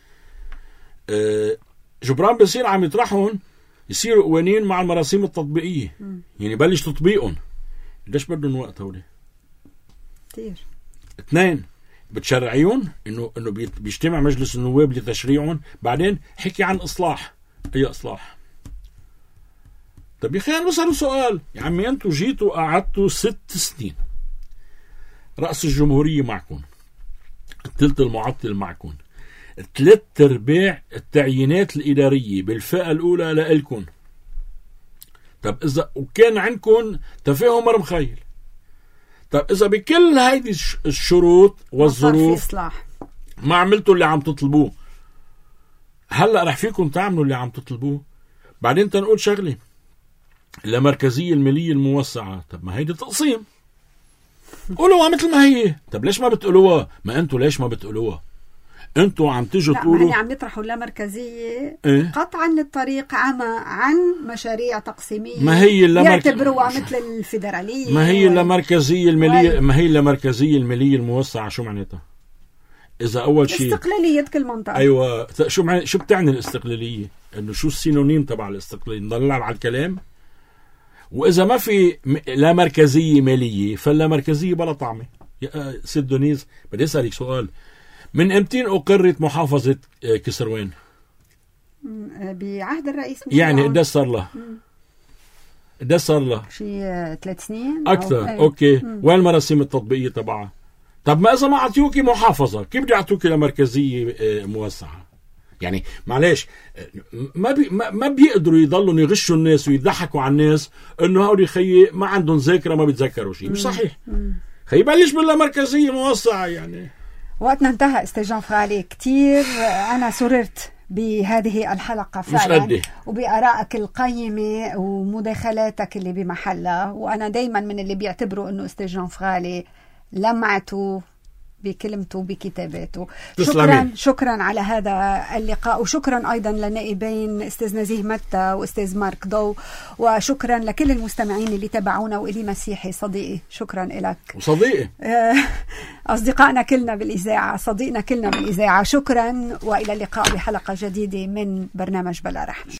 جبران باسيل عم يطرحهم يصيروا قوانين مع المراسيم التطبيقية، يعني بلش تطبيقهم. ليش بدهم وقت هودي؟ كتير. 2 بتشرعيهم إنه بيجتمع مجلس النواب لتشريعهم، بعدين حكي عن إصلاح. أي إصلاح؟ طب يا أخي أنا بسأله سؤال، يا عمي أنتوا جيتوا قعدتوا 6 سنين، رأس الجمهورية معكم، الثلث المعطل معكم، 3/4 التعيينات الإدارية بالفئة الأولى لإلكم. طب إذا وكان عندكم تفاهم مخيل، طب إذا بكل هيدي الشروط والظروف ما عملتوا اللي عم تطلبوه، هلأ رح فيكم تعملوا اللي عم تطلبوه؟ بعدين تنقول شغلة، اللامركزية المالية الموسعة، طب ما هيدي تقسيم، قولوها مثل ما هي. طب ليش ما بتقولوها؟ ما انتوا ليش ما بتقولوها؟ انتوا عم تيجوا تقولوا لا، عم يطرحوا اللامركزية قطعا الطريق عن مشاريع تقسيمية ما هي يعتبروها مثل الفيدرالية. ما هي اللامركزية المالية، ما هي اللامركزية المالية الموسعة شو معناتها؟ إذا أول شيء استقلالية كل منطقة. أيوة، شو بتعني الاستقلالية؟ إنه شو السينونيم تبع الاستقلالية؟ نضل نلعب على الكلام؟ وإذا ما في لا مركزية مالية فلا مركزية بلا طعمة. يا سيد دونيز، بدي أسألك سؤال، من امتين أقرت محافظة كسروان؟ بعهد الرئيس يعني قديش صار له؟ قديش صار له؟ شي 3 سنين أكثر. أوكي. وين المراسيم التطبيقية تبعها؟ طب ما إذا ما أعطيوكي محافظة كيف بدي أعطوكي لمركزية موسعة؟ يعني معلش، ما بيقدروا يضلوا يغشوا الناس ويضحكوا على الناس انه هؤلاء خيي ما عندهم ذاكره، ما بيتذكروا شيء. مش صحيح. خيي بلش بالمركزيه موسعه. يعني وقتنا انتهى. استاذ جان فرالي، كتير انا سررت بهذه الحلقة فعلا وبآرائك القيمة ومداخلاتك اللي بمحلها، وأنا دايما من اللي بيعتبروا أنه أستاذ جان فرالي لمعته بكلمته وبكتاباته. شكرا على هذا اللقاء، وشكرا أيضا للنائبين أستاذ نزيه متى وأستاذ مارك ضو، وشكرا لكل المستمعين اللي تابعونا. وإلي مسيحي صديقي، شكرا لك وصديقي أصدقائنا كلنا بالإذاعة، صديقنا كلنا بالإذاعة، شكرا، وإلى اللقاء بحلقة جديدة من برنامج بلا رحمة.